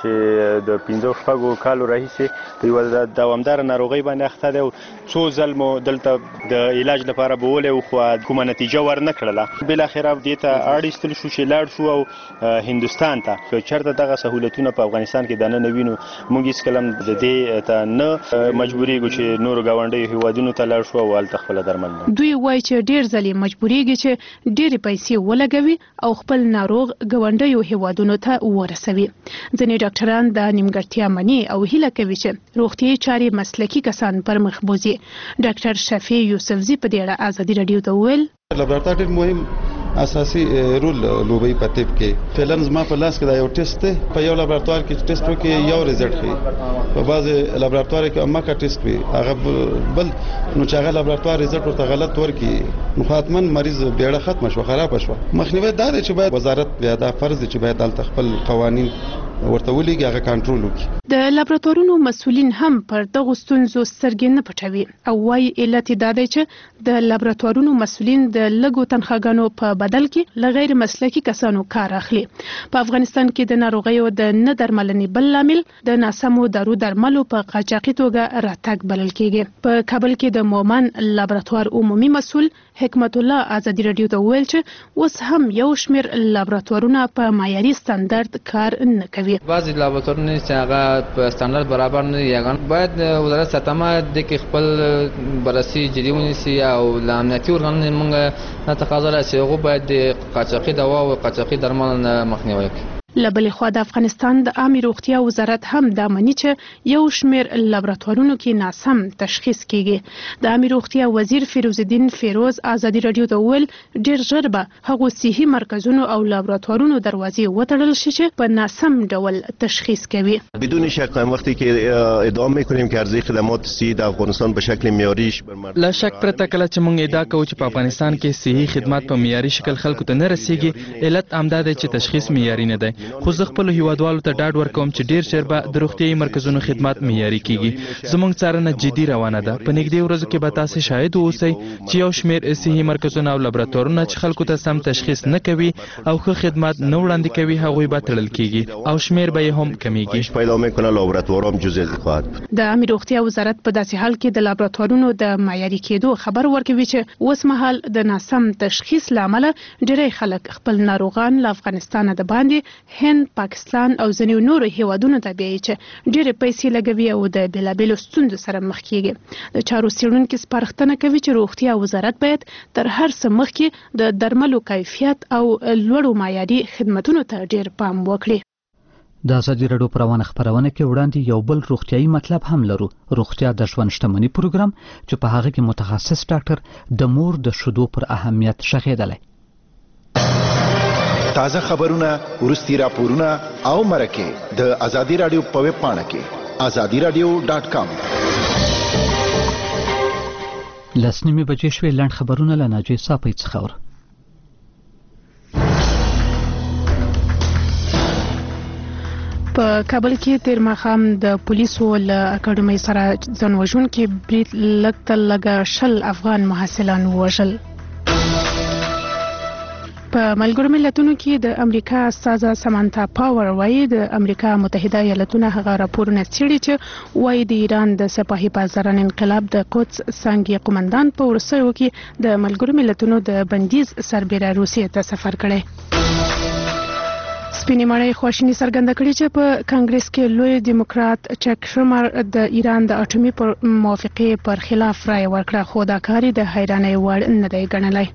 چې د 15 کالو راهیسې په یو دوامدار ناروغي باندې اخته دی. څو ځل مو دلته د علاج لپاره بوله او خو کومه نتیجه ورنه کړله. بل اخر دې ته اړیستل شو چې لاړ شو او هندستان ته. که چېرته دغه سہولتونه په افغانستان کې دنه نوینو، موږ هیڅ کلم د دې ته نه مجبورېږو چې نورو ګاونډیو هیوادونو ته لاړ شو او هلته خپله درمل. دوی وایي چې ډېر ځلې مجبورېږي چې ډېرې پیسې ولګوي او خپل ناروغ ګاونډیو هیوادونو ته ورسوي. ځینې ډاکټران دا نیمګړتیا مني او هیله کوي چې روغتیایي چارې مسلکي کسان پر مخ بوځي. ډاکټر شفیع یوسفزي په دې اړه ازادي رادیو ته وویل لابراتوار ډېر مهم اساسي رول لوبي په طب کې. فعلا زما په لاس کې دا یو ټیسټ دی. په یو لابراتوار کې ټیسټ وکړي یو ریزلټ ښیي. په بعض لابراتوار کې اماکا ټیسټ وي هغه بل، نو چې هغه لابراتوار ریزلټ ورته غلط ورکړي نو حتمن مریض بیړه ختم شو، خراب شو. مخنیوي دا دی چې باید وزارت بیا دا فرض دی چې باید دلته خپل قوانین ورته ولېږي، هغه کنټرول وکړي. د لابراتوارونو مسؤلین هم پر دغو ستونزو سترګې نه پټوي او وایي علت دا دی چې د لابراتوارونو مسؤلین د لږو تنخواګانو په بدل کې له غیر مسلکي کسانو کار اخلي. په افغانستان کې د ناروغیو د نه درملنې بل لامل د ناسمو دارو درملو په قاچاقي توګه راتګ بلل کېږي. په کابل کې د مومن لابراتوار عمومي مسؤل حکمت الله ازادي رادیو ته وویل چې اوس هم یو شمېر لابراتوارونه په معیاري ستاندرد کار نه کوي. بعضی لابراتوارونه چې هغه په ستاندرد برابر نه دي، باید وزارت ساتمه د کې خپل بررسي جدي ونیسي او له امنیتي ارګانونو موږ تقاضا لري چې هغوی باید د قاچاقي دوا او قاچاقي درمل نه مخنیوي وکړي. لبل خو د افغانستان د عامه روغتیا وزارت هم دا مني چې یو شمېر لابراتوارونو کې ناسم تشخیص کیږي. د عامه روغتیا وزیر فیروز الدین فیروز ازادي رادیو ته وویل ډېر ژر به هغو صحي مرکزونو او لابراتوارونو دروازې وتړل شي چې په ناسم ډول تشخیص کوي. بدون شک وقتی که ادعا میکنیم که ارزش خدمات صحی در افغانستان به شکل معیاریش لا شک پرته کله چې موږ ادعا کوو چې په افغانستان کې صحي خدمات په معیاري شکل خلکو ته نه رسیږي، علت همدا دی چې تشخیص معیاري نه دی. خو زه خپل هیوادوالو ته ډاډ ورکوم چې ډیر ژر به د روغتیايي مرکزونو خدمات معیاري کیږي. زموږ څارنه جدي روانه ده. په نږدې ورځو کې به تاسو شاهد اوسئ چې یو شمېر صحي مرکزونه او لابراتوارونه چې خلکو ته سم تشخیص نه کوي او ښه خدمات نه وړاندې کوي هغوی به تړل کیږي او شمېر به یې هم کمیږي. پیدا میکنه لابراتوارام جزئی خواهد بود. د عامه روغتیا وزارت په داسې حال کې د لابراتوارونو د معیاري کېدو خبر ورکوي چې اوس مهال د ناسم تشخیص لامل ډېری خلک خپل ناروغان له افغانستان د باندې هند، پاکستان او ځینو نورو هیوادونو ته بیایي چې ډېرې پیسې لګوي او د بېلابېلو ستونزو سره مخ کیږي. د چارو څېړونکي سپارښتنه کوي چې روغتیا وزارت باید تر هر څه مخکې د درملو کیفیت او لوړو معیاري خدمتونو ته ډېر پام وکړي. د ازادي راډیو پر روانه خبرونه کې وړاندې یو بل روغتيایي مطلب هم لرو. روغتیا د ژوند شتمنۍ پروګرام چې په هغه کې متخصص ډاکټر د مور د شیدو پر اهمیت شخېدلی. تازه خبرونه، ورستي راپورونه او مرکه د ازادي راډیو په ویب پاڼه کې azadiradio.com. لسنیمه بجې شوې. لنډ خبرونه له ناجی صافی څخه. په کابل کې تیر ماښام د پولیسو له اکاډمۍ سره ځانوژونکي برید لږ شل افغان محصلان ووژل. په ملګرو ملتونو کې د امریکا استازه سمانتا پاور وایي د امریکا متحده ایالاتونه هغه راپورونه څېړي چې وایي د ایران د سپاهي بازران انقلاب د قدس څانګې قومندان په وروستیو کې د ملګرو ملتونو د بندیز سربېره روسیې ته سفر کړی. سپینې ماڼۍ خواشیني څرګنده کړې چې په کانګریس کې لوی دیموکرات چک شومر د ایران د اټومي موافقې پر خلاف رای ورکړه، خو دا کار د حیرانۍ وړ نه دی ګڼلی.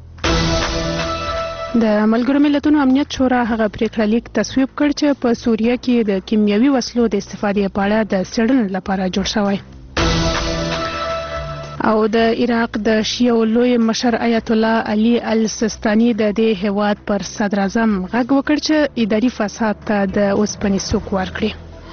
د ملګرو ملتونو امنیت شورا هغه پریکړه لیک تصویب کړ چې په سوریه کې د کیمیاوي وسلو د استفادې په اړه د څېړنې لپاره جوړ شوی. او د عراق د شیعو لوی مشر آیت الله علي السستاني د دې هیواد پر صدر اعظم غږ وکړ چې اداري فساد ته د اوسپنې څوک ورکړي.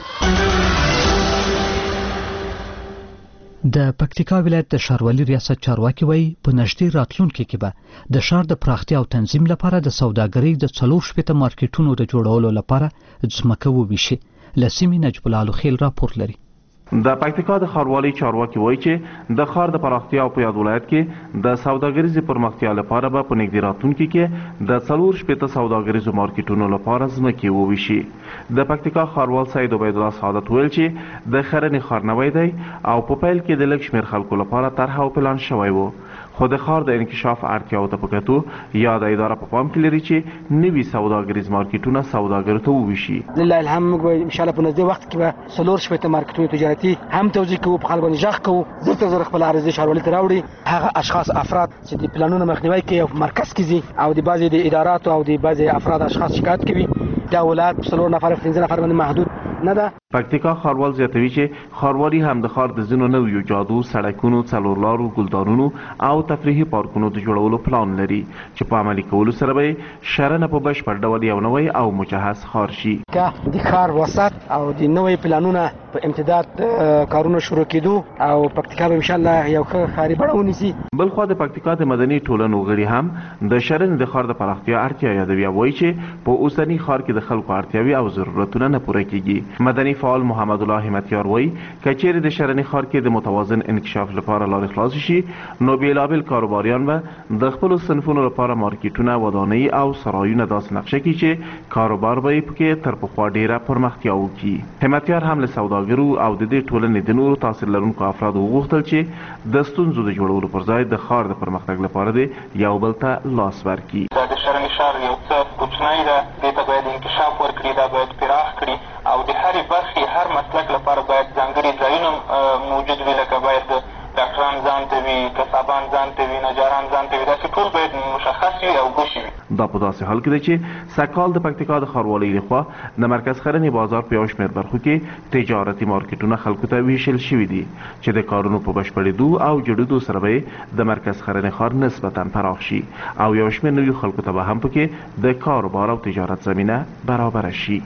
د پکتیکا ولایت د ښاروالي ریاست چارواکي وایي په نږدې راتلونکي کې به د ښار د پراختیا او تنظیم لپاره د سوداګرۍ د 40 مارکیټونو د جوړولو لپاره ځمکه وویشي. له سیمې نجیب الله الخیل راپور لري. د پکتیکا د ښاروالۍ چارواکي وایي چې د ښار د پراختیا او په یاد ولایت کې د سوداګریزې پرمختیا لپاره به په نږدې راتلونکي کې د 40 سوداګریزو مارکیټونو لپاره ځمکې وویشي. د پکتیکا ښاروال سید عبید الله سعادت ویل چې د خرنې ښار نوی دی او په پیل کې د لږ شمېر خلکو لپاره طرح او پلان شوی و، خو د ښار د انکشاف اړتیاو ته په کتو یاده اداره په پام کې لري چې نوي سوداګریز مارکیټونه سوداګرو ته وویشي. لله الحمد موږ ان شاء الله په نږدې وخت کې به 40 مارکیټونه تجارتي هم توزیع کوو، په خلکو باندې ژغ کوو، زر زر خپل عرضې ښاروالۍ ته راوړي. هغه اشخاص افراد چې د پلانونو مخنیوي کوي او په مرکز کې ځي او د بعضې د اداراتو او د بعضې افراد اشخاص شکایت کوي، دا ولایت په 4 نفر 15 نفر باندې محدود نه ده. پکتیکا ښاروال زیاتوي چې ښاروالي هم د ښار د ځینو نویو جادو، سړکونو، څلور لارو، ګلدانونو او تفریحي پارکونو د جوړولو پلان لري چې په عملي کولو سره به شرنه په بشپړ ډول یو نوی او مجهز ښار شي. که د ښار وسط او د نوی پلانونه په امتداد کارونه شروع کېدو او پکتیکا به ان شاء الله یو ښه ښاري بڼه ونیسي. بلخوا د پکتیکا د مدني ټولنو غړي هم د شرنې د ښار د پراختیا اړتیا یادوي او وایي چې په اوسني ښار کې د خلکو اړتیاوې او ضرورتونه نه پوره کېږي. مدني فعال محمد الله همتیار وایي که چیرې د شرنې ښار کې د متوازن انکشاف لپاره لارې خلاص شي نو بېلابېل کاروباریان به د خپلو صنفونو لپاره مارکیټونه، ودانۍ او سرایونه داسې نقشه کړي چې کاروبار به یې پکې تر پخوا ډېره پرمختیا وکړي. همتیار هم له سوداګرو او د دې ټولنې د نورو تاثیر لرونکو افرادو وغوښتل چې د ستونزو د جوړولو پر ځای د ښار د پرمختګ لپاره دې یو بل ته لاس ورکړي. دا د شرنې ښار یو څه کوچنی ده، دې ته باید انکشاف ورکړي، دا باید پراخ کړي او د هرې برخې هر مسلک لپاره باید ځانګړي ځایونه موجود وي، لکه باید ډاکټران ځان ته وي، قصابان ځان ته وي، نجاران ځان ته وي، داسې ټول باید مشخص وي او ګوشي وي. دا په داسې حال کې دی چې سږکال د پکتیکا د ښاروالۍ لخوا د مرکز خرنې بازار په یو شمېر برخو کې تجارتي مارکیټونه خلکو ته ویشل شوي دي چې د کارونو په بشپړېدو او جوړېدو سره به د مرکز خرنې ښار نسبتا پراخ شي او یو شمېر نوي خلکو ته به هم پکې د کاروبار او تجارت زمینه برابره شي.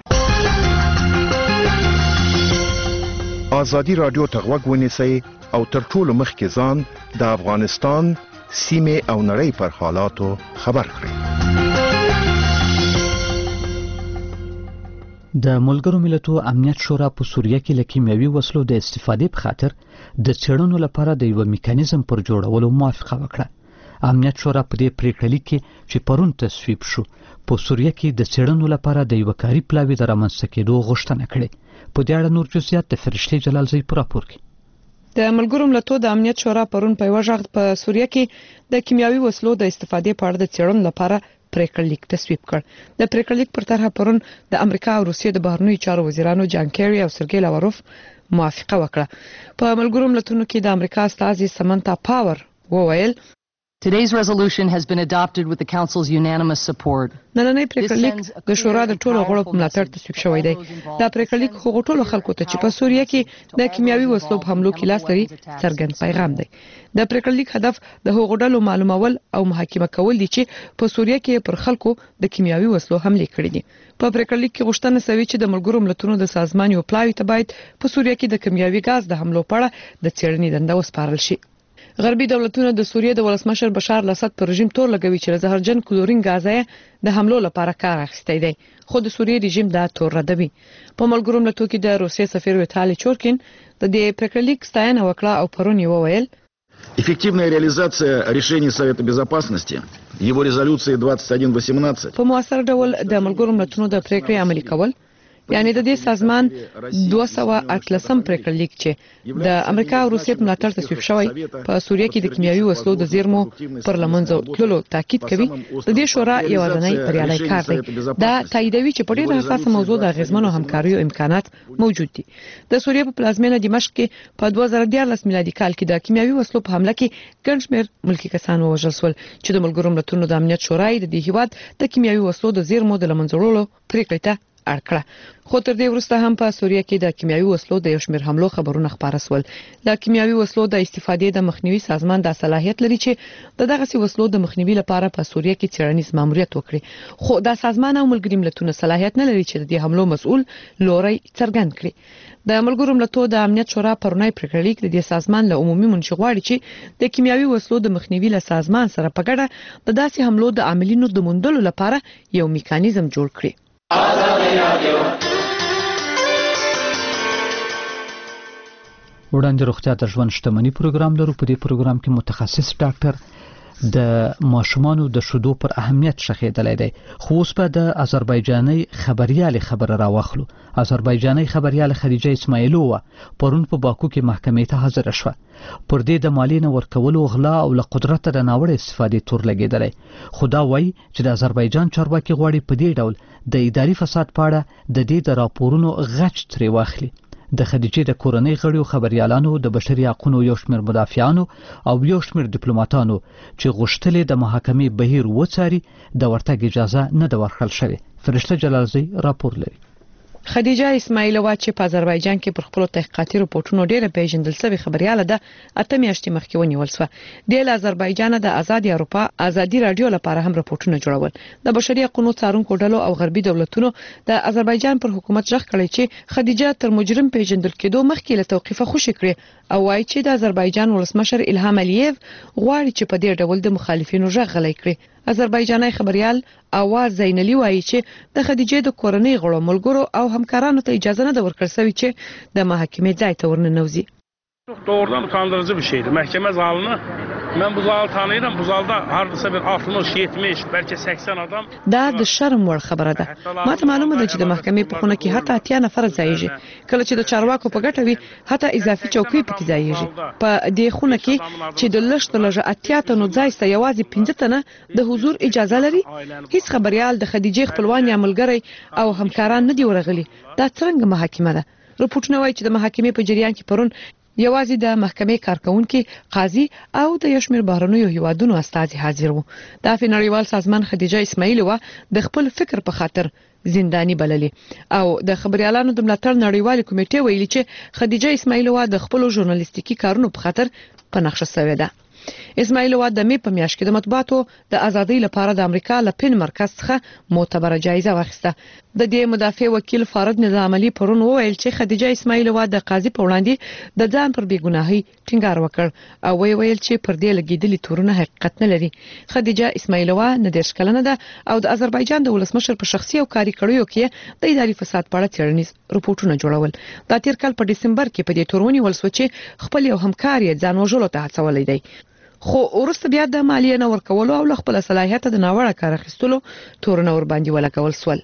ازادي راډیو ته غوږ ونیسئ او تر ټولو مخکې ځان د افغانستان سیمې او نړۍ پر حالاتو خبر کړئ. د ملګرو ملتونو امنیت شورا په سوریه کې له کیمیاوي وسلو د استفادې په خاطر د څېړنو لپاره د یو میکانیزم پر جوړولو موافقه وکړه. امنیت شورا په دې پریکړه لیک کې چې پرون تصویب شو په سوریه کې د څېړنو لپاره د یو کاري پلاوي د رامنځته کېدو غوښتنه کړې. په دې اړه نور جزئیات د فرشتې جلالزی په راپور کې. د ملګرو ملتونو د امنیت شورا پرون په یو ځای په سوریه کې د کیمیاوي وسلو د استفادې په اړه د څېړنو لپاره پریکړه لیک تصویب کړ. د پریکړه لیک پر طرحه پرون د امریکا او روسیې د بهرنیو چارو وزیرانو جان کیری او سرګی لاوروف موافقه وکړه. په ملګرو ملتونو کې د امریکا استازي سمنتا پاور وویل Today's resolution has been adopted with the Council's unanimous support. نننۍ پریکړه لیک د شورا د ټولو غړو په ملاتړ تصویب شوی دی. دا پریکړه لیک هغو ټولو خلکو ته چې په سوریه کې د کیمیاوي وسلو په حملو کې لاس لري څرګند پیغام دی. د پریکړه لیک هدف د هغو ډلو معلومول او محاکمه کول دي چې په سوریه کې پر خلکو د کیمیاوي وسلو حمله کړې دي. په پریکړه لیک کې غوښتنه شوې چې د ملګرو ملتونو د سازمان یو پلاوی ته باید په سوریه کې د کیمیاوي غاز د حملو په اړه د څېړنې دنده وسپارل شي. غربي دولتونه د سوریې د ولسمشر بشار الاسد پر رژیم تور لګوي چې زهرجن کلورین غاز یې د حملو لپاره کار اخیستی دی، خو د سوریې رژیم دا تور ردوي. په ملګرو ملتونو کې د روسیې سفیر ویتالي چورکین د دې پریکړې لیک ستاینه وکړه او پرون یې وویل Эффективная реализация решений Совета Безопасности, его резолюции 2118 په موثر ډول د ملګرو ملتونو د پریکړې عملي کول، یعنی د دې سازمان 218 پریکړه لیک چې د امریکا او روسیې په ملاتړ تصویب شوی په سوریه کې د کیمیاوي وسلو د زیرمو پر لمنځه تللو تاکید کوي. د دې شورا یوازینی بریالی کار دی. دا تاییدوي چې په ډېره حساسه موضوع د اغیزمنو همکاریو امکانات موجود دي. د سوریې په پلازمینه دمشق کې په 2014 میلادي کال کې د کیمیاوي وسلو په حمله کې ګڼ شمېر ملکي کسان ووژل شول چې د ملګرو ملتونو د امنیت شورا د دې هیواد د کیمیاوي وسلو د زیرمو د لمنځه وړلو پریکړې ته اړ کړه. خو تر دې وروسته هم په سوریه کې د کیمیاوي وسلو د یو شمېر حملو خبرونه خپاره شول. د کیمیاوي وسلو د استفادې د مخنیوي سازمان د صلاحیت لري چې د دغه وسلو د مخنیوي لپاره په سوریه کې څېړنیز ماموریت وکړي، خو د سازمان او ملګري ملتونو صلاحیت نه لري چې د دې حملو مسؤل لوري څرګند کړي. د ملګرو ملتونو د امنیت شورا پرونی پریکړه لیک د دې سازمان له عمومي منشي غواړي چې د کیمیاوي وسلو د مخنیوي له سازمان سره په ګډه د داسې حملو د عاملینو د موندلو لپاره یو میکانیزم جوړ کړي. وړاندې روغتیا د ژوند شتمنۍ پروګرام لرو. په دې پروګرام کې متخصص ډاکټر د ماشومانو د شیدو پر اهمیت شخېدلی دی، خو اوس به د آذربایجاني خبریال خبره راوخلو. آذربایجاني خبریال خدیجه اسماعیلووا پرون په باکو کې محکمې ته حاضر شوه. پر دې د مالی نه ورکولو غلا او له قدرت د ناوړه استفادې تور لګېدلی. خو دا وایي چې د آذربایجان چارواکي غواړي په دې ډول د اداري فساد په اړه د دې د راپورونو غچ ترې واخلي. د خدیجې د کورنۍ غړو خبريالانو د بشري حقوقو یو شمېر مدافعانو او یو شمېر ډیپلوماټانو چې غوښتلې د محاکمې بهیر وڅاري د ورتګ اجازه نه د ورکړل شوې. فرشته جلالزی راپور لري. خدیجه اسماعیلووا چې په آذربایجان کې پر خپل تحقیقاتي رپورټونو ډیره پیژندل شوی خبرياله ده، اته میاشتې مخکې ونیول شو. د آذربایجان د آزادي اروپا آزادي رادیو لپاره هم رپورټونه جوړول. د بشري حقوقو څارونکو ډلو او غربي دولتونو د آذربایجان پر حکومت ځخ کړی چې خدیجه تر مجرم پیژندل کېدو مخکې له توقیفه خوشی کړي او وايي چې د آذربایجان ولسمشر الهام الیف غواړي چې په دې ډول د مخالفینو ځخ غلي کړي. آذربایجاني خبريال اواز زینلی وایي چې د خدیجې د کورنۍ غړو ملګرو او همکارانو ته اجازه نه ورکړل شوې چې د محاکمې ځای ته ورننوځي. Çok doğrudan utandırıcı bir şeydi. Məhkəmə zalını mən bu zalı tanıyıram. Bu zalda hardasa bir 60, 70, bəlkə 80 adam. دا د شرم وړ خبره ده. ماته معلومه ده چې د محکمې په خونه کې حتی 80 نفر ځایږي. کله چې د چارواکو په ګټه وي حتی اضافي چوکۍ پکې ځایږي. په دې خونه کې چې د لږ لږه 80 تنو ځای ست یوازې 15 تنه د حضور اجازه لري. هیڅ خبريال د خدیجې خپلوان یا ملګری او همکاران نه دی ورغلي. دا څنګه محاکمه ده؟ رپورټونه وایي چې د محاکمې په جریان کې پرون یوازې د محکمې کارکونکو قاضي او د یشمیر بهرنیو هیوادونو استازي حاضر وو. د نړیوال سازمان خدیجه اسماعیلووا د خپل فکر په خاطر زنداني بللي او د خبريالانو د ملاتړ نړیوال کمیټې ویلي چې خدیجه اسماعیلووا د خپل ژورنالیستیکي کارونو په خاطر په نقشه شوې ده. اسماعیل وا د می په میاشت کې د مطبوعاتو د ازادۍ لپاره د امریکا له پین مرکز څخه معتبره جایزه واخیسته. د دې مدافع وکیل فارد نظام علي پرون وویل چې خدیجه اسماعیل وا د قاضي په وړاندې د ځان پر بیګناهي ټینګار وکړ او ویل چې پر دې لګیدلي تورونه حقیقت نه لري. خدیجه اسماعیل وا 19 کلنه ده او د آذربایجان د ولسمشر په شخصي او کاري کړیو کې د اداري فساد په اړه څېړنیز رپورټونه جوړول. دا تیر کال په دسمبر کې په دې تورونی ولسوچې خپل یو همکار یې ځان وژلو ته هڅولې دی. خو ورسته بیا د مالیه نه ورکولو او خپل صلاحیت د ناوړه کار اخیستلو تورونه ور باندې ولګول سول.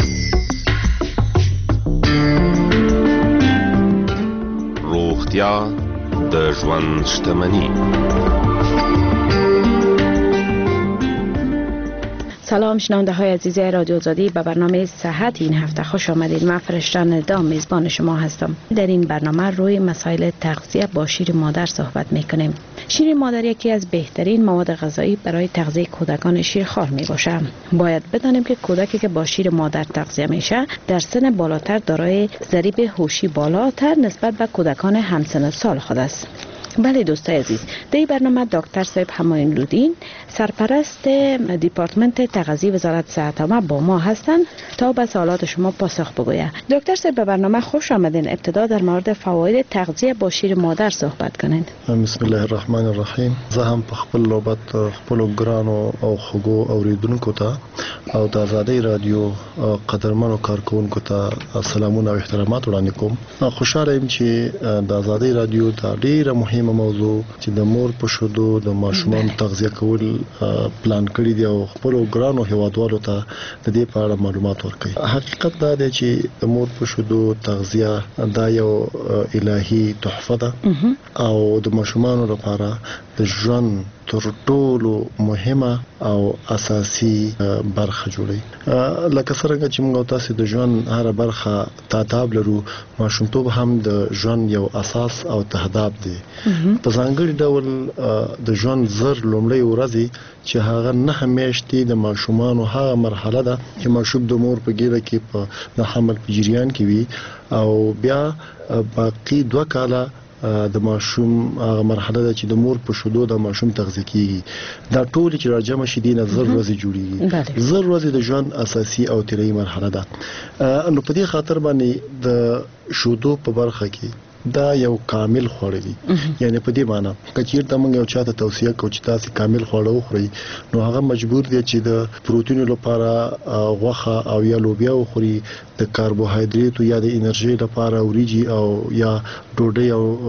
روغتیا د ژوند شتمنی. سلام شنونده های عزیز رادیو آزادی، به برنامه صحت این هفته خوش آمدید. من فرشته ندا میزبان شما هستم. در این برنامه روی مسائل تغذیه با شیر مادر صحبت میکنیم. شیر مادر یکی از بهترین مواد غذایی برای تغذیه کودکان شیرخوار می باشه. باید بدانیم که کودکی که با شیر مادر تغذیه میشه در سن بالاتر دارای ضریب هوشی بالاتر نسبت به کودکان همسن سال خود است. بله دوستای عزیز، در این برنامه دکتر صاحب همایون لودین سرپرست دیپارتمنت تغذیه وزارت صحت عامه با ما هستند تا به سوالات شما پاسخ بگوید. دکتر صاحب به برنامه خوش آمدین. ابتدا در مورد فواید تغذیه با شیر مادر صحبت کنید. بسم الله الرحمن الرحیم. زه هم په خپل نوبت خپل ګرانو او خوږو اوریدونکو ته او د آزادۍ رادیو قدرمنو کارکونکو ته سلامونه او احترامات وړاندې کوم. خوشاله یم چې د آزادۍ رادیو دا ډیره مهمه موضوع چې د مور په شیدو د ماشومان تغذیه کول پلان کړی دی او خپل ګرانو هیوادوالو ته د دې په اړه معلومات ورکړي. حقیقت دا دی چې د مور په شیدو تغذیه دا یو الهي تحفه ده او د ماشومانو لپاره د ژوند تر ټولو مهمه او اساسي برخه جوړي. لکه څنګه چې موږ تاسو د ژوند هر برخه تعتاب لرو، ماشومتوب هم د ژوند یو اساس او تهداب دی. په ځانګړي ډول د ژوند زر لومړی ورځي چې هغه نه میاشتې د ماشومانو هغه مرحله ده چې ماشوم د مور په ګیره کې په د حمل په جریان کې وي او بیا باقي 2 کاله د ماشوم هغه مرحله ده چې د مور په شیدو د ماشوم تغذیه کیږي. دا ټول چې راجمع شي د نظر ورځې جوړیږي. زر ورځې د ژوند اساسي او طبيعي مرحله ده. نو په دې خاطر باندې د شیدو په برخه کې دا یو کامل خواړه دي. یعنی په دې معنی کچیر ته موږ یو چاته توصیه کوو چې تاسو کامل خواړه وخورئ نو هغه مجبور دی چې د پروتین لپاره غوښه او یا لوبیا وخوري، د کاربوهایډریټ یا د انرژي لپاره وریجی او یا ډوډۍ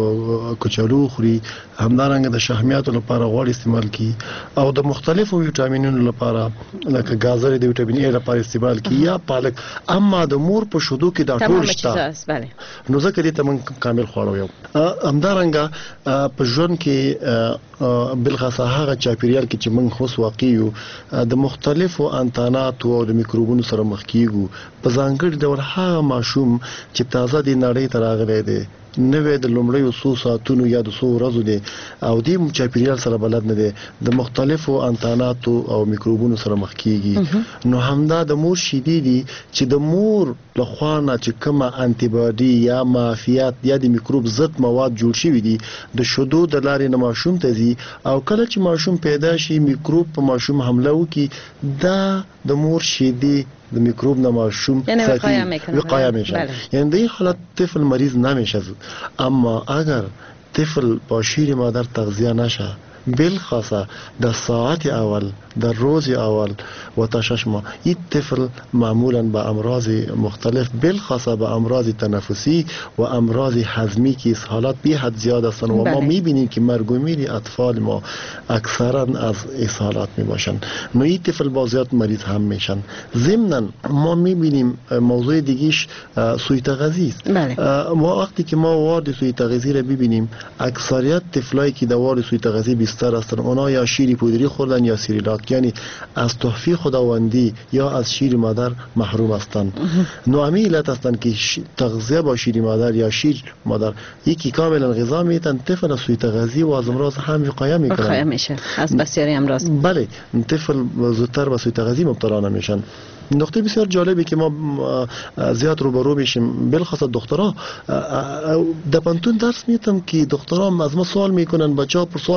او کچالو وخوري، همدارنګه د شحمیاتو لپاره غوړ استعمال کی او د مختلفو ویټامینونو لپاره لکه گازر د ویټامین ای لپاره استعمال کی یا پالک. اما د مور په شیدو کې دا ټول شته. نو ځکه دې ته موږ کامل خواړه یو. همدارنګه په ژوند کې بلخص هغه چاپیریال کې چې موږ خاص واقع یو د مختلفو انتانات او د میکروبونو سره مخ کیږو. په ځانګړي ډول هغه ماشوم چې تازه د نړۍ ته راغلی دی نوې د لومړیو 100 ساعتونو یا د 100 ورځو دی او د چاپیریال سره بلد نه دی، د مختلفو انتاناتو او میکروبونو سره مخ کیږي. نو همدا د مور شیدې دي چې د مور له خوا نه چې کومه انټي باډي یا معافیت یا د میکروب ضد مواد جوړ شوي دي د شیدو د لارې نه ماشوم ته ځي او کله چې ماشوم پیدا شي میکروب په ماشوم حمله وکړي دا د مور شیدې د میکروب نه ماشوم وقایه میشه. یعنی در این حالت طفل مریض نمیشه. اما اگر طفل با شیر مادر تغذیه نشه بالخاصه در ساعت اول در روز اول و تا 6 ماه این طفل معمولا به امراض مختلف بالخاصه به امراض تنفسی و امراض هضمی که اسهالات بی حد زیاد هستند و ما میبینیم که مرگ و میر اطفال ما اکثرا از اسهالات میباشن. نو این طفل با زیاد مریض هم میشن. ضمناً ما میبینیم موضوع دیگیش سوی تغذیه است. ما وقتی که ما وارد سوی تغذیه را ببینیم اکثریت طفلایی که در وارد سوی تغذیه بیشتر هستند اونا یا شیر پودری خوردن یا سیریلاک، یعنی از تحفه خداوندی یا از شیر مادر محروم هستند. نو همین علت هستند که تغذیه با شیر مادر یا شیر مادر یکی کاملا غذا میتن طفل از سوی تغذیه و از امراض هم وقایه میکنن. وقایه میشه از بسیاری امراض. بله طفل زودتر به سوی تغذیه مبتلا نمیشن. نقطه بسیار جالبی که ما زیاد روبرو میشیم بالخصوص دخترها در پانتون درس میتم که دخترها از ما سوال میکنن، بچه‌ها پر سوال میکنن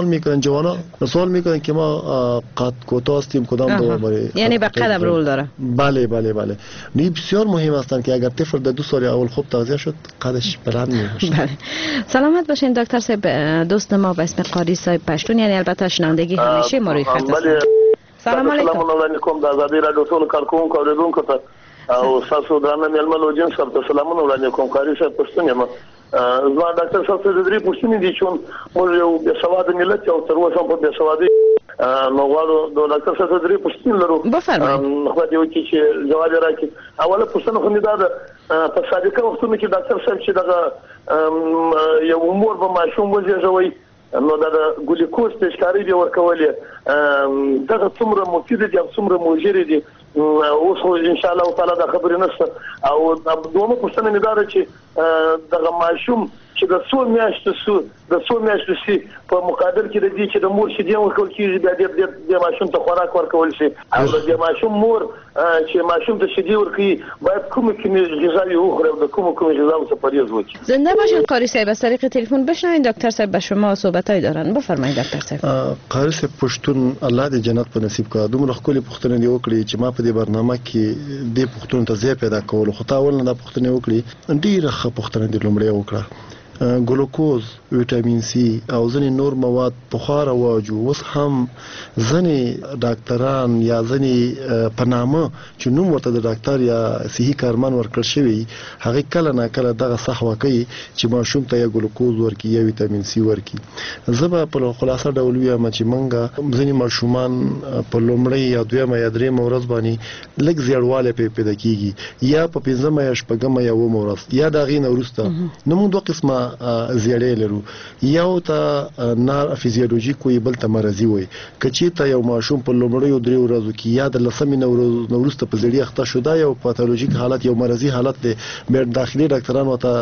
نوجوانا سوال میکنن که ما قد کوتاه هستیم کدام دو یعنی به قدم رول داره. بله بله بله. نی بسیار مهم هستند که اگر طفل در 2 سال اول خوب تغذیه شد قدش بلند میشه. بله. سلامت باشین دکتر صاحب. دوست ما به اسم قاری صاحب پشتون، یعنی البته شنوندگی همیشه ما روی خط است. سلام علیکم. سلام علیکم. د آزادی رادیو ټول کارکونکو اوریدونکو ته او تاسو درنه مېلمنو جن صاحب ته سلامونه وړاندې کوم. قاری صاحب پښتون یم. زما ډاکټر صاحب ته د درې پوښتنې دي چې موږ یو بې سواده ملت او تر اوسه په بې سوادۍ نو غواړو د ډاکټر صاحب ته درې پوښتنې لرو. خو دې وکړي چې جواب راکړي. اوله پوښتنه خو مې دا ده په سابقه وختونو کې ډاکټر صاحب چې دغه یو مور به ماشوم وزېږوي نو دا ګلوکوز پیشکاری دی ورکولې دغه څومره مفید دي او څومره مضر دي اوس ان شاء الله تعالی دا خبرې نشته. او دومره پوښتنه مې دا ده چې دغه ماشوم چې د 100 میاشتو سي په مقابل کې د دې چې د مور شیدې ورکول کیږي بیا د ماشوم ته خوراک ورکول شي او د ماشوم مور چې ماشوم ته شیدې ورکړي باید کومه غذاوي وخوره او د کومه غذاوي څخه پرهیز وکړي. زنده باشین قاری صاحب. از طریق تلفن بشنوین دکتر صاحب به شما صحبتای دارن. بفرمایید دکتر صاحب. قاری صاحب پښتون الله دې جنت په نصیب کړه. دومره خولي پښتون دی وکړي چې ما په دې برنامه کې دې پښتون ته ځای پیدا کول خو تا ول نه پښتون وکړي ډیره ښه پښتون دې لومړی وکړه. ګلوکوز، ویټامین سي او ځینې نور مواد په خاره واجو اوس هم ځینې ډاکټران یا ځینې په نامه چې نوم ورته د ډاکټر یا صحي کارمن ورکړل شوی هغه کله نه کله دغه صحوه کوي چې ماشوم ته یا ګلوکوز ورکړي یا ویټامین سي ورکړي. زه به په خلاصه ډول وایم چې منګه ځینې ماشومان په لومړی یا دویمه یا درېمه ورځ باندې لږ زیړوالی پیدا کیږي یا په 5مه یا 6مه یا 7مه ورځ یا د هغې نه وروسته. نو موږ دوه قسمه زیړې لرو. یو ته نار فزیولوژیک وي بل ته مرضي وي. که چېرته یو ماشوم په لومړیو 3 ورځو کې یا د 10مې نه وروسته په زیړي اخته شو دا یو پاتولوژیک حالت یو مرضي حالت دی. بیا داخلي ډاکټران ورته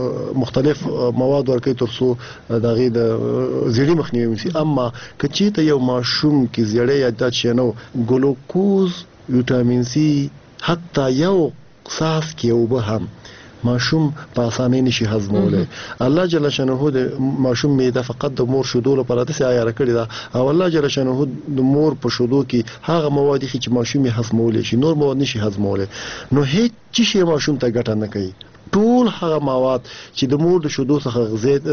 مختلف مواد ورکوي تر څو د هغې د زیړي مخنیوی وشي. اما که چېرته یو ماشوم کې زیړی یا دا چې نو ګلوکوز، ویټامین سي حتی یو څاڅکی کې اوبه هم ماشوم په اسانۍ نشي هضمولی. الله جل شانه د ماشوم معده فقط د مور شیدو لپاره داسې عیاره کړې ده او الله جل شانه د مور په شیدو کې هغه مواد چې ماشوم یې هضمولی شي نور مواد نشي هضمولی. نو هیڅ شي ماشوم ته ګټه نه کوي. ټول هغه مواد چې د مور د شیدو څخه زیات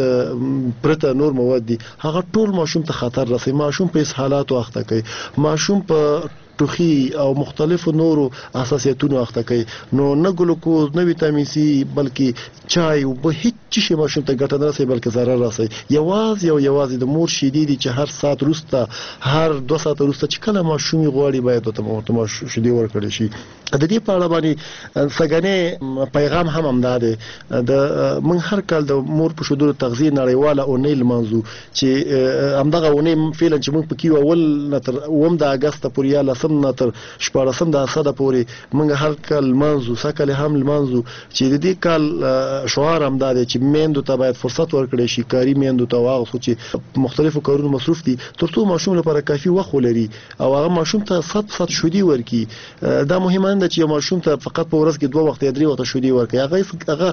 پرته نور مواد دي هغه ټول ماشوم ته خطر رسوي. ماشوم په حالاتو اخته کوي. ماشوم په ټوخي او مختلفو نورو اساسیتونو اخته کوي. نو نه ګلوکوز نه ویټامین سي بلکې چای او به هیڅ شي ماشوم ته ګټه نه رسوي بلکې ضرر رسوي. یوازې د مور شیدې دي چې هر ساعت وروسته هر 2 ساعت وروسته چې کله ماشوم غواړي باید ته شیدې ورکړي شي. د دې په اړه باندې څنګه پیغام هم دا دی د من هر کال د مور په شیدو تغذیه نړیواله اونۍ لمانځو چې همدغه اونۍ فعلا چې موږ پکې اول نه تر 1 د اگست پورې یا لسم نه تر 14 د اساده پورې موږ هر کال لمانځو سکه هم لمانځو چې د دې کال شعار هم دا دی چې میندو ته باید فرصت ورکړي شي. کاری میندو ته واغ چې مختلفو کارونو مصروف دي ترڅو ماشوم لپاره کافي وخت ولري او هغه ماشوم ته 100% شودي ورکي. دا مهمه ده چې ماشوم ته فقط په ورځ کې 2 وخت یا 3 وخت شودي ورکي. هغه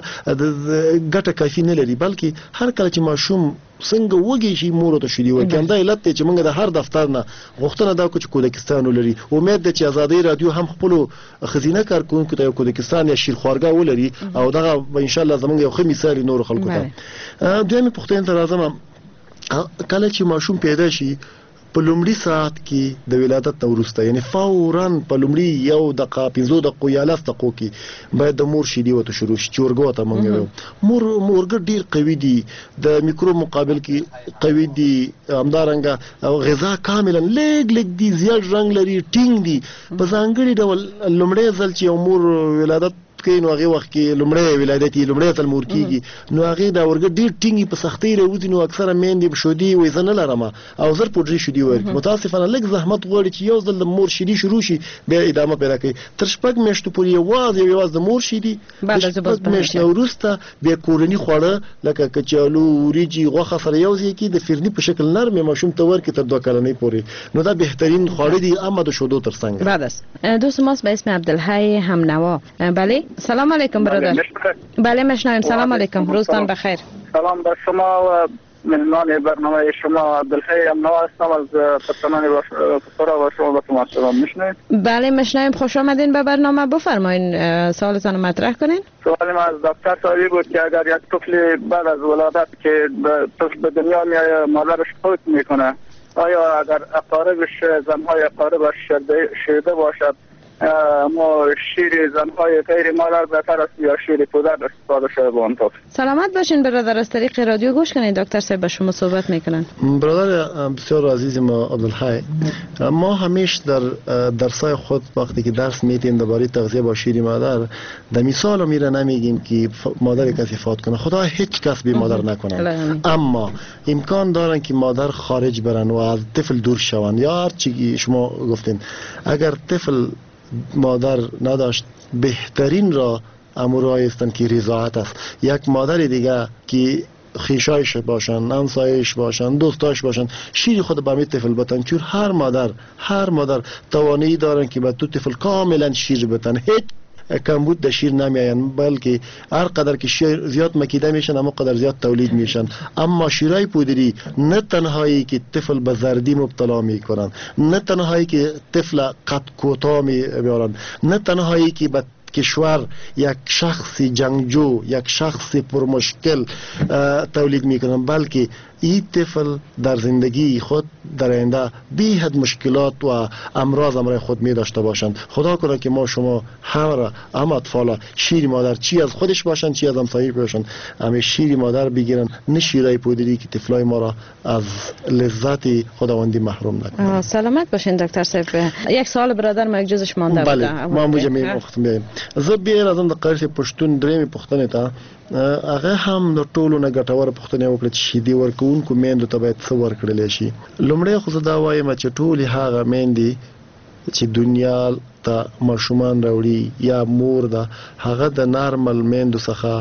ګټه کافي نه لري بلکې هر کله چې ماشوم څنګه وږي شي مور ته شودي ورکي. همدا علت دی چې موږ د هر دفتر نه غوښتنه دا کوو چې کودکستان ولري. امید ده چې آزادي رادیو هم خپل خزینه کارکونکو ته کودکستان یا شیرخوارګا ولري او دغه ان شاء الله زمونږ یو ښه مثال نور خلکو ته. دویمه پوښتنه ته راځم. کله چې ماشوم پیدا شي په لومړي ساعت کې د ولادت وروسته یعنی فورا په لومړي 1 دقیقه 15 دقیقو یا 10 دقیقو کې باید د مور شیدې وته شروع شي. چورګو ته مونږ مورګ ډیر قوي دي د میکروب مقابل کې قوي دي. همدارنګه غذا کاملا لګ دي زیات رنگ لري ټینګ دي. په ځانګړي ډول لومړی ځل چې مور ولادت کوي نو هغه وخت کې لومړی ولادت لومړی تل مور کیږي نو هغه دا ورګ ډیر ټینګي په سختۍ راوځي. نو اکثره میندې شودي وې زنه لرم او زر پوډري شودي ورکي. متاسفانه لږ زحمت غواړي چې یو ځل د مور شیدې شروع شي بیا ادامه پیدا کوي. تر 6 میاشتو پورې یوازې د مور شیدې بعد از میاشتې وروسته بیا کورني خواړه لکه کچالو وریجی غوښه سره یو ځای کې د فرني په شکل نرم ماشوم ته ورکي تر 2 کلنۍ پورې. نو دا بهترین خواړه دي اما د شودو تر څنګ. بعد از دوست ماست به اسم عبدالحی همنوا. بله سلام علیکم برادر. بله میشنویم. سلام علیکم. روزتان بخیر. سلام بر شما و مهمان برنامه شما عبدالحی امنا هستم از پتنان پتورا و شما با تماشا میشنید. بله میشنیم. خوش آمدین به برنامه. بفرمایین سوالتان رو مطرح کنین. سوال ما از دکتر سوالی بود که اگر یک طفل بعد از ولادت که طفل به دنیا میآید مادرش فوت میکنه، آیا اگر اقاربش زنهای اقاربش شیرده باشد ما شیر زنهای غیر مادر بهتر است یا شیر پدر استفاده شده با آن طفل؟ سلامت باشین برادر. از طریق رادیو گوش کنید دکتر صاحب با شما صحبت میکنن. برادر بسیار عزیز ما عبدالحی، ما همیشه در درسای خود وقتی که درس میدیم درباره تغذیه با شیر مادر در مثال میره نمیگیم که مادر کسی فوت کنه. خدا هیچ کس بی مادر نکنه، اما امکان دارن که مادر خارج برن و از طفل دور شون یا هر چی شما گفتین. اگر طفل مادر نداشت بهترین را امورایی هستند که رضاعت است. یک مادر دیگه که خیشایش باشن، همسایش باشن، دوستاش باشن، شیر خود به می طفل بتن، چون هر مادر توانایی دارن که به تو طفل کاملا شیر بتن. هیچ کمبود در شیر نمیاین، بلکه هر قدر که شیر زیاد مکیده میشن اما قدر زیاد تولید میشن. اما شیرای پودری نه تنهایی که طفل به زردی مبتلا میکنن، نه تنهایی که طفل قد کوتاه میبرن، نه تنهایی که به کشور یک شخص جنگجو، یک شخص پرمشکل تولید میکنن، بلکه این طفل در زندگی خود در آینده بی حد مشکلات و امراض امرای خود می داشته باشند. خدا کنه که ما شما هم اطفال شیر مادر چی از خودش باشند چی از همسایه باشند همه شیر مادر بگیرن، نه شیرای پودری که طفلای ما را از لذت خداوندی محروم نکنه. سلامت باشین دکتر صاحب. یک سوال برادر ما یک جزش مانده بود. بله ما مجمع وقت میایم. زه بیر ازم د قرش پښتون درېمې پښتنې ته هغه هم د ټولو نه ګټوره پښتنې وکړه چې شیدې ورکوونکو میندو ته باید څه ورکړلی شي. لومړی خو زه دا وایم چې ټولې هغه میندې چې دنیا ته ماشومان راوړي یا مور ده هغه د نارمل میندو څخه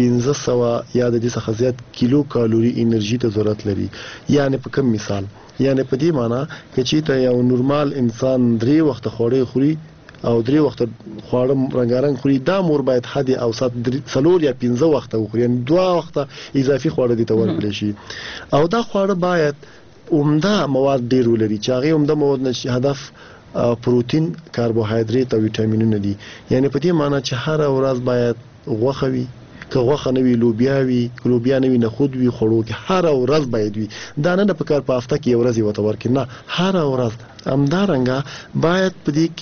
1500 یا د دې څخه زیات کیلو کالوري انرژي ته ضرورت لري. یعنی په کوم مثال، یعنی په دې معنی که چې ته یو نورمال انسان 3 وخت خوړې خوري او 3 وخت خواړه رنگارنګ خوري، دا مور باید حد اوسط 4 یا 15 وخت وخوري، یعنی 2 وخت اضافي خواړه دي ته ورکړي شي. او دا خواړه باید عمده مواد ډیر ولري چې هغه عمده مواد نشي هدف پروتین، کربوهیدرات او ویټامینونه دي. یعنی په دې معنی چې هر ورځ باید غوښه وي، که غوښه نه وي لوبیا وي، که لوبیا نه وي نخود وي، خوړو کې هر ورځ باید وي. دا نه په کار په هفته کې یو ورځ وته ورکړي، نه هر ورځ. همدارنګه باید په دې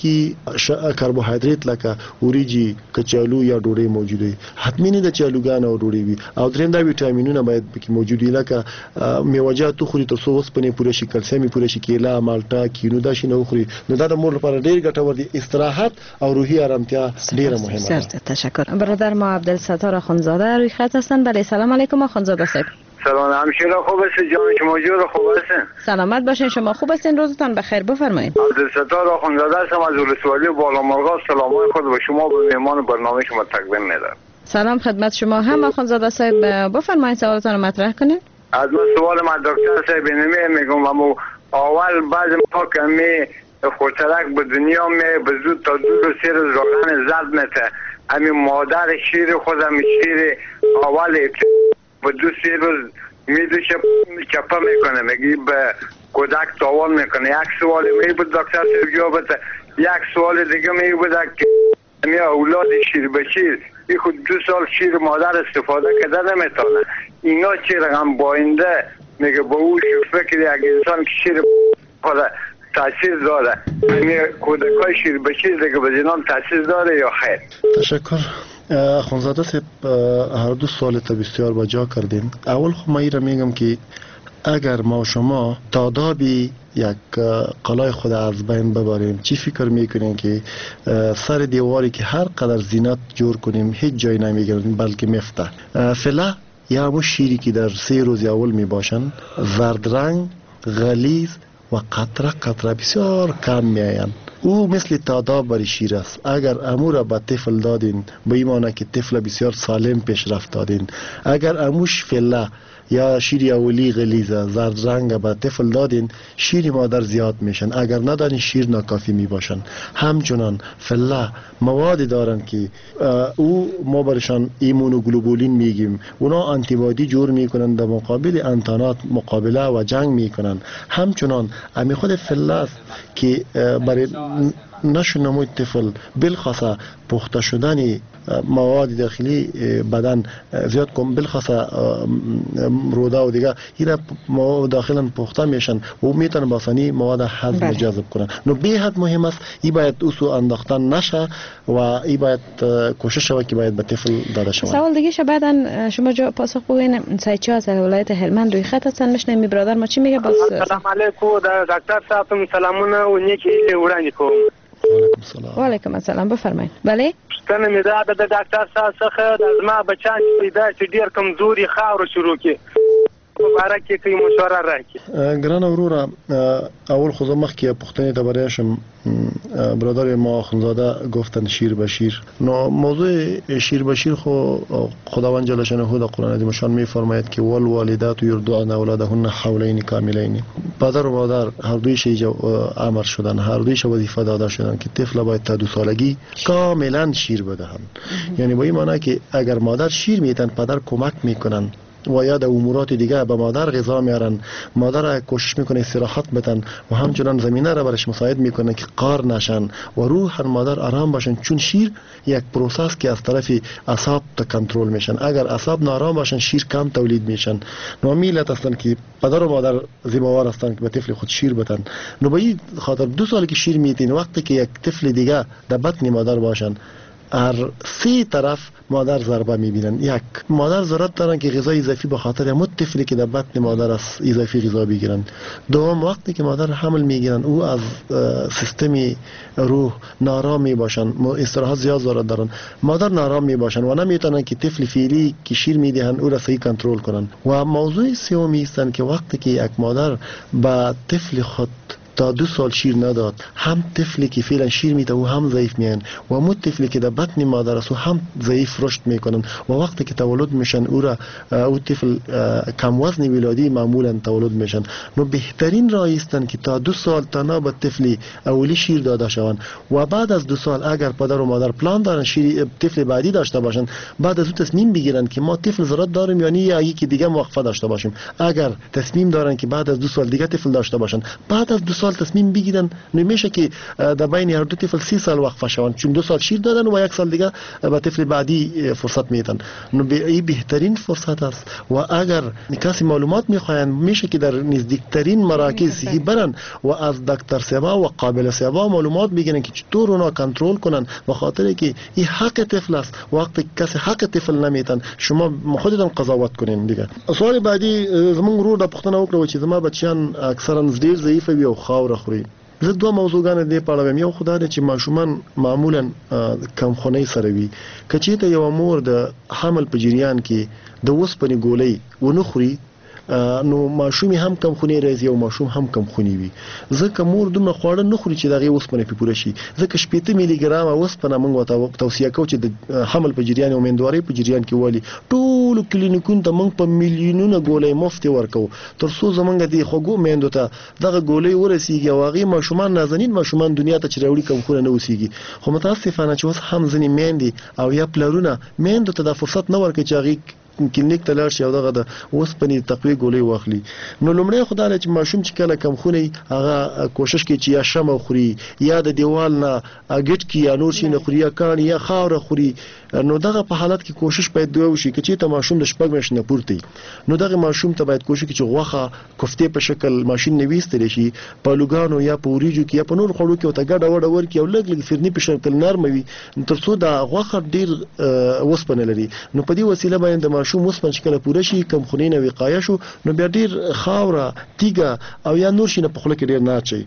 کې کربوهیدرات لکه وریجې، کچالو یا ډوډۍ موجود وي. حتمی نه د چالوګان او ډوډۍ وي. او دریم دا ویټامینونه باید پکې موجود وي لکه میوه‌جات خوري تر څو اوسپنې پوره شي، کلسیم پوره شي، کیله، مالټا، کینو دا شي نه خوري. نو دا د مور لپاره ډیر ګټور دي. استراحت او روحي آرامتیا ډیره مهمه ده. تشکر. برادر ما عبدالستار اخوندزاده روی خط هستن. بله سلام علیکم اخوندزاده صاحب. سلام همشیره، خوب است؟ جان شما جور خوب هستین؟ سلامت باشین. شما خوب هستین؟ روزتان بخیر. بفرمایید. عبدالستار اخوندزاده هستم از ولسوالی بالامرغا. سلامای خود به شما به مهمان برنامه شما تقدیم میدم. سلام خدمت شما هم اخوندزاده صاحب. بفرمایید سوالتان رو مطرح کنید. از من سوال ما دکتر صاحب میگم اما اول بعضی ما کمی خوشترک به دنیا می به زود تا 2-3 روز روغن زرد میته. همین مادر شیر خودم شیر اول به 2-3 روز میدوشه چپه میکنه، میگی به کودک تاوان میکنه. یک سوال می بود دکتر صاحب جواب بده. یک سوال دیگه می بود که می اولاد شیر به شیر این خود 2 سال شیر مادر استفاده کرده نمیتونه. اینا چی رقم باینده میگه با او فکر یک انسان که شیر خود تاثیر داره، یعنی کودکای شیر به شیر دیگه به زنان تاثیر داره یا خیر؟ تشکر. اخوندزاده صاحب هر دو سوالت بسیار با جا کردین. اول خب من را میگم که اگر ما شما تادابی یک قلای خود از بین ببریم، چی فکر میکنین که سر دیواری که هر قدر زینت جور کنیم هیچ جای نمیگیریم بلکه میفته. فعلا یا همون شیری که در 3 روز اول میباشن زرد رنگ، غلیظ و قطره بسیار کم میاین. او مثل تاداب بر شیر است. اگر امور به طفل دادین به ایمانه که طفل بسیار سالم پیشرفت دادین. اگر اموش فعلا یا شیر اولی غلیظه زرد رنگ به طفل دادین شیر مادر زیاد میشن، اگر ندادین شیر ناکافی میباشن. همچنان فله مواد دارن که او ما برشان ایمونوگلوبولین میگیم، اونا آنتیبادی جور میکنن در مقابل انتانات مقابله و جنگ میکنن. همچنان امی خود فله است که برای نشو نموی طفل بالخاصه پخته شدن مواد داخلی بدن زیاد کم، بالخاصه روده و دیگه اینا مواد داخلا پخته میشن و میتونن با آسانی مواد هضم جذب کنن. نو به حد مهم است ای باید اوسو انداختن نشه و ای باید کوشش شود که باید به طفل داده شود. سوال دیگه شه بعدن شما جا پاسخ بگوین. سایچا از ولایت هلمند روی خط هستن، میشنیم می برادر ما چی میگه. باز سلام علیکم دکتر صاحب، سلامونه و نیکی وړاندې کوم. و علیکم السلام، بفرمایئ. بله ستنه مې دا د ډاکټر صاحب څخه د زما بچان چې دا چې ډیر کمزوري خاور شروع کی مبارک کې کوي مشوره راکړي. ګران وروره، اول خو زه مخکې پوښتنې ته برایشم. برادر ما خانزاده گفتن شیر به شیر. موضوع شیر به شیر خو خداوند جل شانه در قرآن عظیم شان میفرماید که والوالدات یرضعن اولادهن حولین کاملین. پدر و مادر هر دویش امر شدن، هر دویش وظیفه داده شدن که طفل باید تا 2 سالگی کاملا شیر بدهند. یعنی با این معنی که اگر مادر شیر میتن پدر کمک میکنن و یا در امورات دیگه به مادر غذا میارن، مادر کوشش میکنه استراحت بدن و همچنان زمینه را برش مساعد میکنه که قار نشن و روح مادر آرام باشن، چون شیر یک پروسس که از طرف اعصاب تا کنترل میشن. اگر اعصاب نارام باشن شیر کم تولید میشن. نو میلت هستن که پدر و مادر ذمہوار هستن که به طفل خود شیر بدن. نو به این خاطر 2 سال که شیر میتین، وقتی که یک طفل دیگه در بطن مادر باشن هر 3 طرف مادر ضربه میبینن. یک مادر ضرورت دارن که غذای اضافی به خاطر همون طفلی که در بطن مادر است اضافی غذا بگیرن. دوم وقتی که مادر حمل میگیرن او از سیستم روح نارام میباشن، استراحت زیاد ضرورت دارن. مادر نارام میباشن و نمیتونن که طفل فعلی که شیر میدهن او را صحیح کنترل کنن. و موضوع سومی است که وقتی که یک مادر با طفل خود تا 2 سال شیر نداد، هم طفلی که فعلا شیر میده و هم ضعیف میان و هم طفلی که در بطن مادر است و هم ضعیف رشد میکنن و وقتی که تولد میشن او طفل کم وزن ولادی معمولا تولد میشن. نو بهترین راه است که تا 2 سال تا به طفلی اولی شیر داده شوند و بعد از 2 سال اگر پدر و مادر پلان دارن شیر طفل بعدی داشته باشن، بعد از اون تصمیم بگیرن که ما طفل ضرورت داریم یعنی یکی دیگه موقفه داشته باشیم. اگر تصمیم دارن که بعد از 2 سال دیگه طفل داشته باشن، بعد از 2 سال تصمیم بگیرن، نمیشه که در بین هر دو طفل 30 سال وقفه شوند، چون 2 سال شیر دادن و 1 سال دیگه به طفل بعدی فرصت میدن. این بهترین فرصت است و اگر کسی معلومات میخواین میشه که در نزدیکترین مراکز صحی برن و از دکتر سبا و قابل سبا معلومات بگیرن که چطور اونا کنترل کنن، به خاطر که این حق طفل است. وقتی کسی حق طفل نمیتن شما خودتون قضاوت کنین دیگه. سوال بعدی زمون رو د پښتنه وکړو چې زما بچیان اکثرا ډیر ضعیف وي او خاور خوري. زه 2 موضوعګان دې په اړه ویم. یو خدای چې ماشومان معمولا کم خونی سره وي، کچې ته یو مور د حمل په جریان کې د وسپنې ګولۍ ونه خوري نو ماشومي هم کم خونی راځي او ماشوم هم کم خونی وي. ځکه مور دومره خواړه نه خوري چې دغه وسپنه په پوره شي. ځکه 80 میلی ګرام وسپنه موږ ته توصیه کوو چې د حمل په جریان او مندواري په جریان کې والی ټول کلینیکونو ته موږ په میلیونونو ګولۍ مفت ورکو تر څو زمونږ د خوګو میندو ته دغه ګولۍ ورسیږي او هغه ماشومان نازنین ماشومان دنیا ته چروړي کم خونه نه وسیږي. خو متاسفانه چې اوس هم ځنې میندې او یا پلرونه میندو ته د فرصت نه ورکوي چې هغه کلینیک ته لاړ شي او دغه د اوسپنې تقویه ګولۍ واخلي. نو لومړی خدای چې ماشوم چې کله کم خونی هغه کوشش کوي چې یا شمه خوري یا د دیوال نه اګټ کی یا نور شي نه خوري یا کان یا خاور خوري. نو دغه په حالت کې کوشش باید دوه وشي چې ته ماشوم د شپږ میاشتې نه پورته نو دغه ماشوم ته باید کوشش وکړي چې غوښه کوفته په شکل ماشین نه ویستل شي په لوګانو یا په وریجو کې یا په نور خوړو کې او ته ګډه وډه ورکړي او لږ لږ فرني په شکل نرم وي تر څو دا غوښه ډیر وسپنه لري. نو په دې وسیله باندې د ماشوم وسپنه چې کله پوره شي کم خونی نه وقایه شو نو بیا ډیر خاوره تیګه او یا نور شي نه په خوله کې ډیر نه اچي.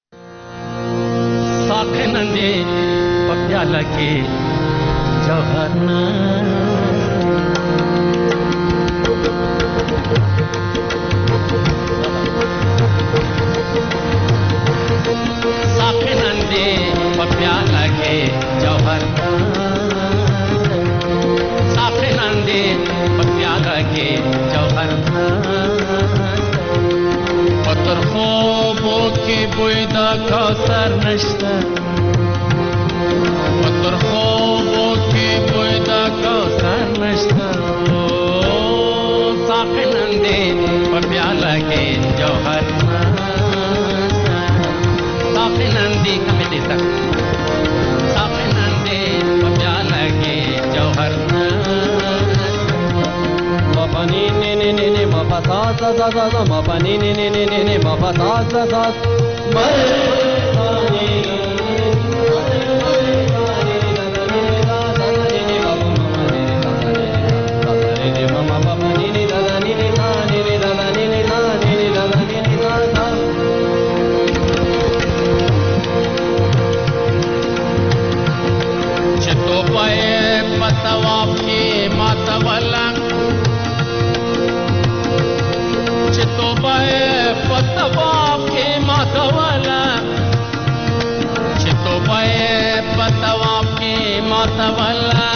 साथे नंदे पप्याला के जहरना साथे नंदे पप्याला के जहरना साथे नंदे पप्याला के जहरना جوهر پتر خوبو کی بوی دا کوثر نشته پتر خوبو کی بوی دا کوثر نشته ساقی نندی په پیاله کې جوهر ساقی نندی کمیټي ساقی نندی په پیاله کې جوهر مپانی نی نی نی نی مپتا تا تا تا مپانی نی نی نی نی نی مپتا تا تا مپانی چتو پائے پتواب کی ماتولا چتو پائے پتواب کی ماتولا چتو پائے پتواب کی ماتولا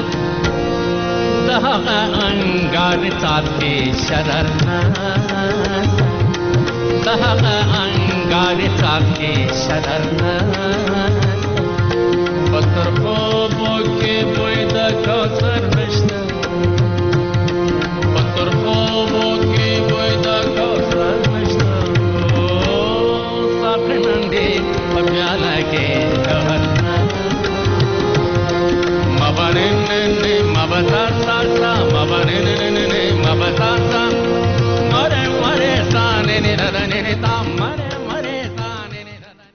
دهغ انگار سات کی شررنا دهغ انگار سات کی شررنا پتر خوبو کی بوی دا کوثر نشته پتر خوبو کی بوی دا کوثر نشته ساقی نندی په پیاله کې جوهر مبننننی مبتا ساسا مبننننی مبتا سا مره مره ساننی ردنی تا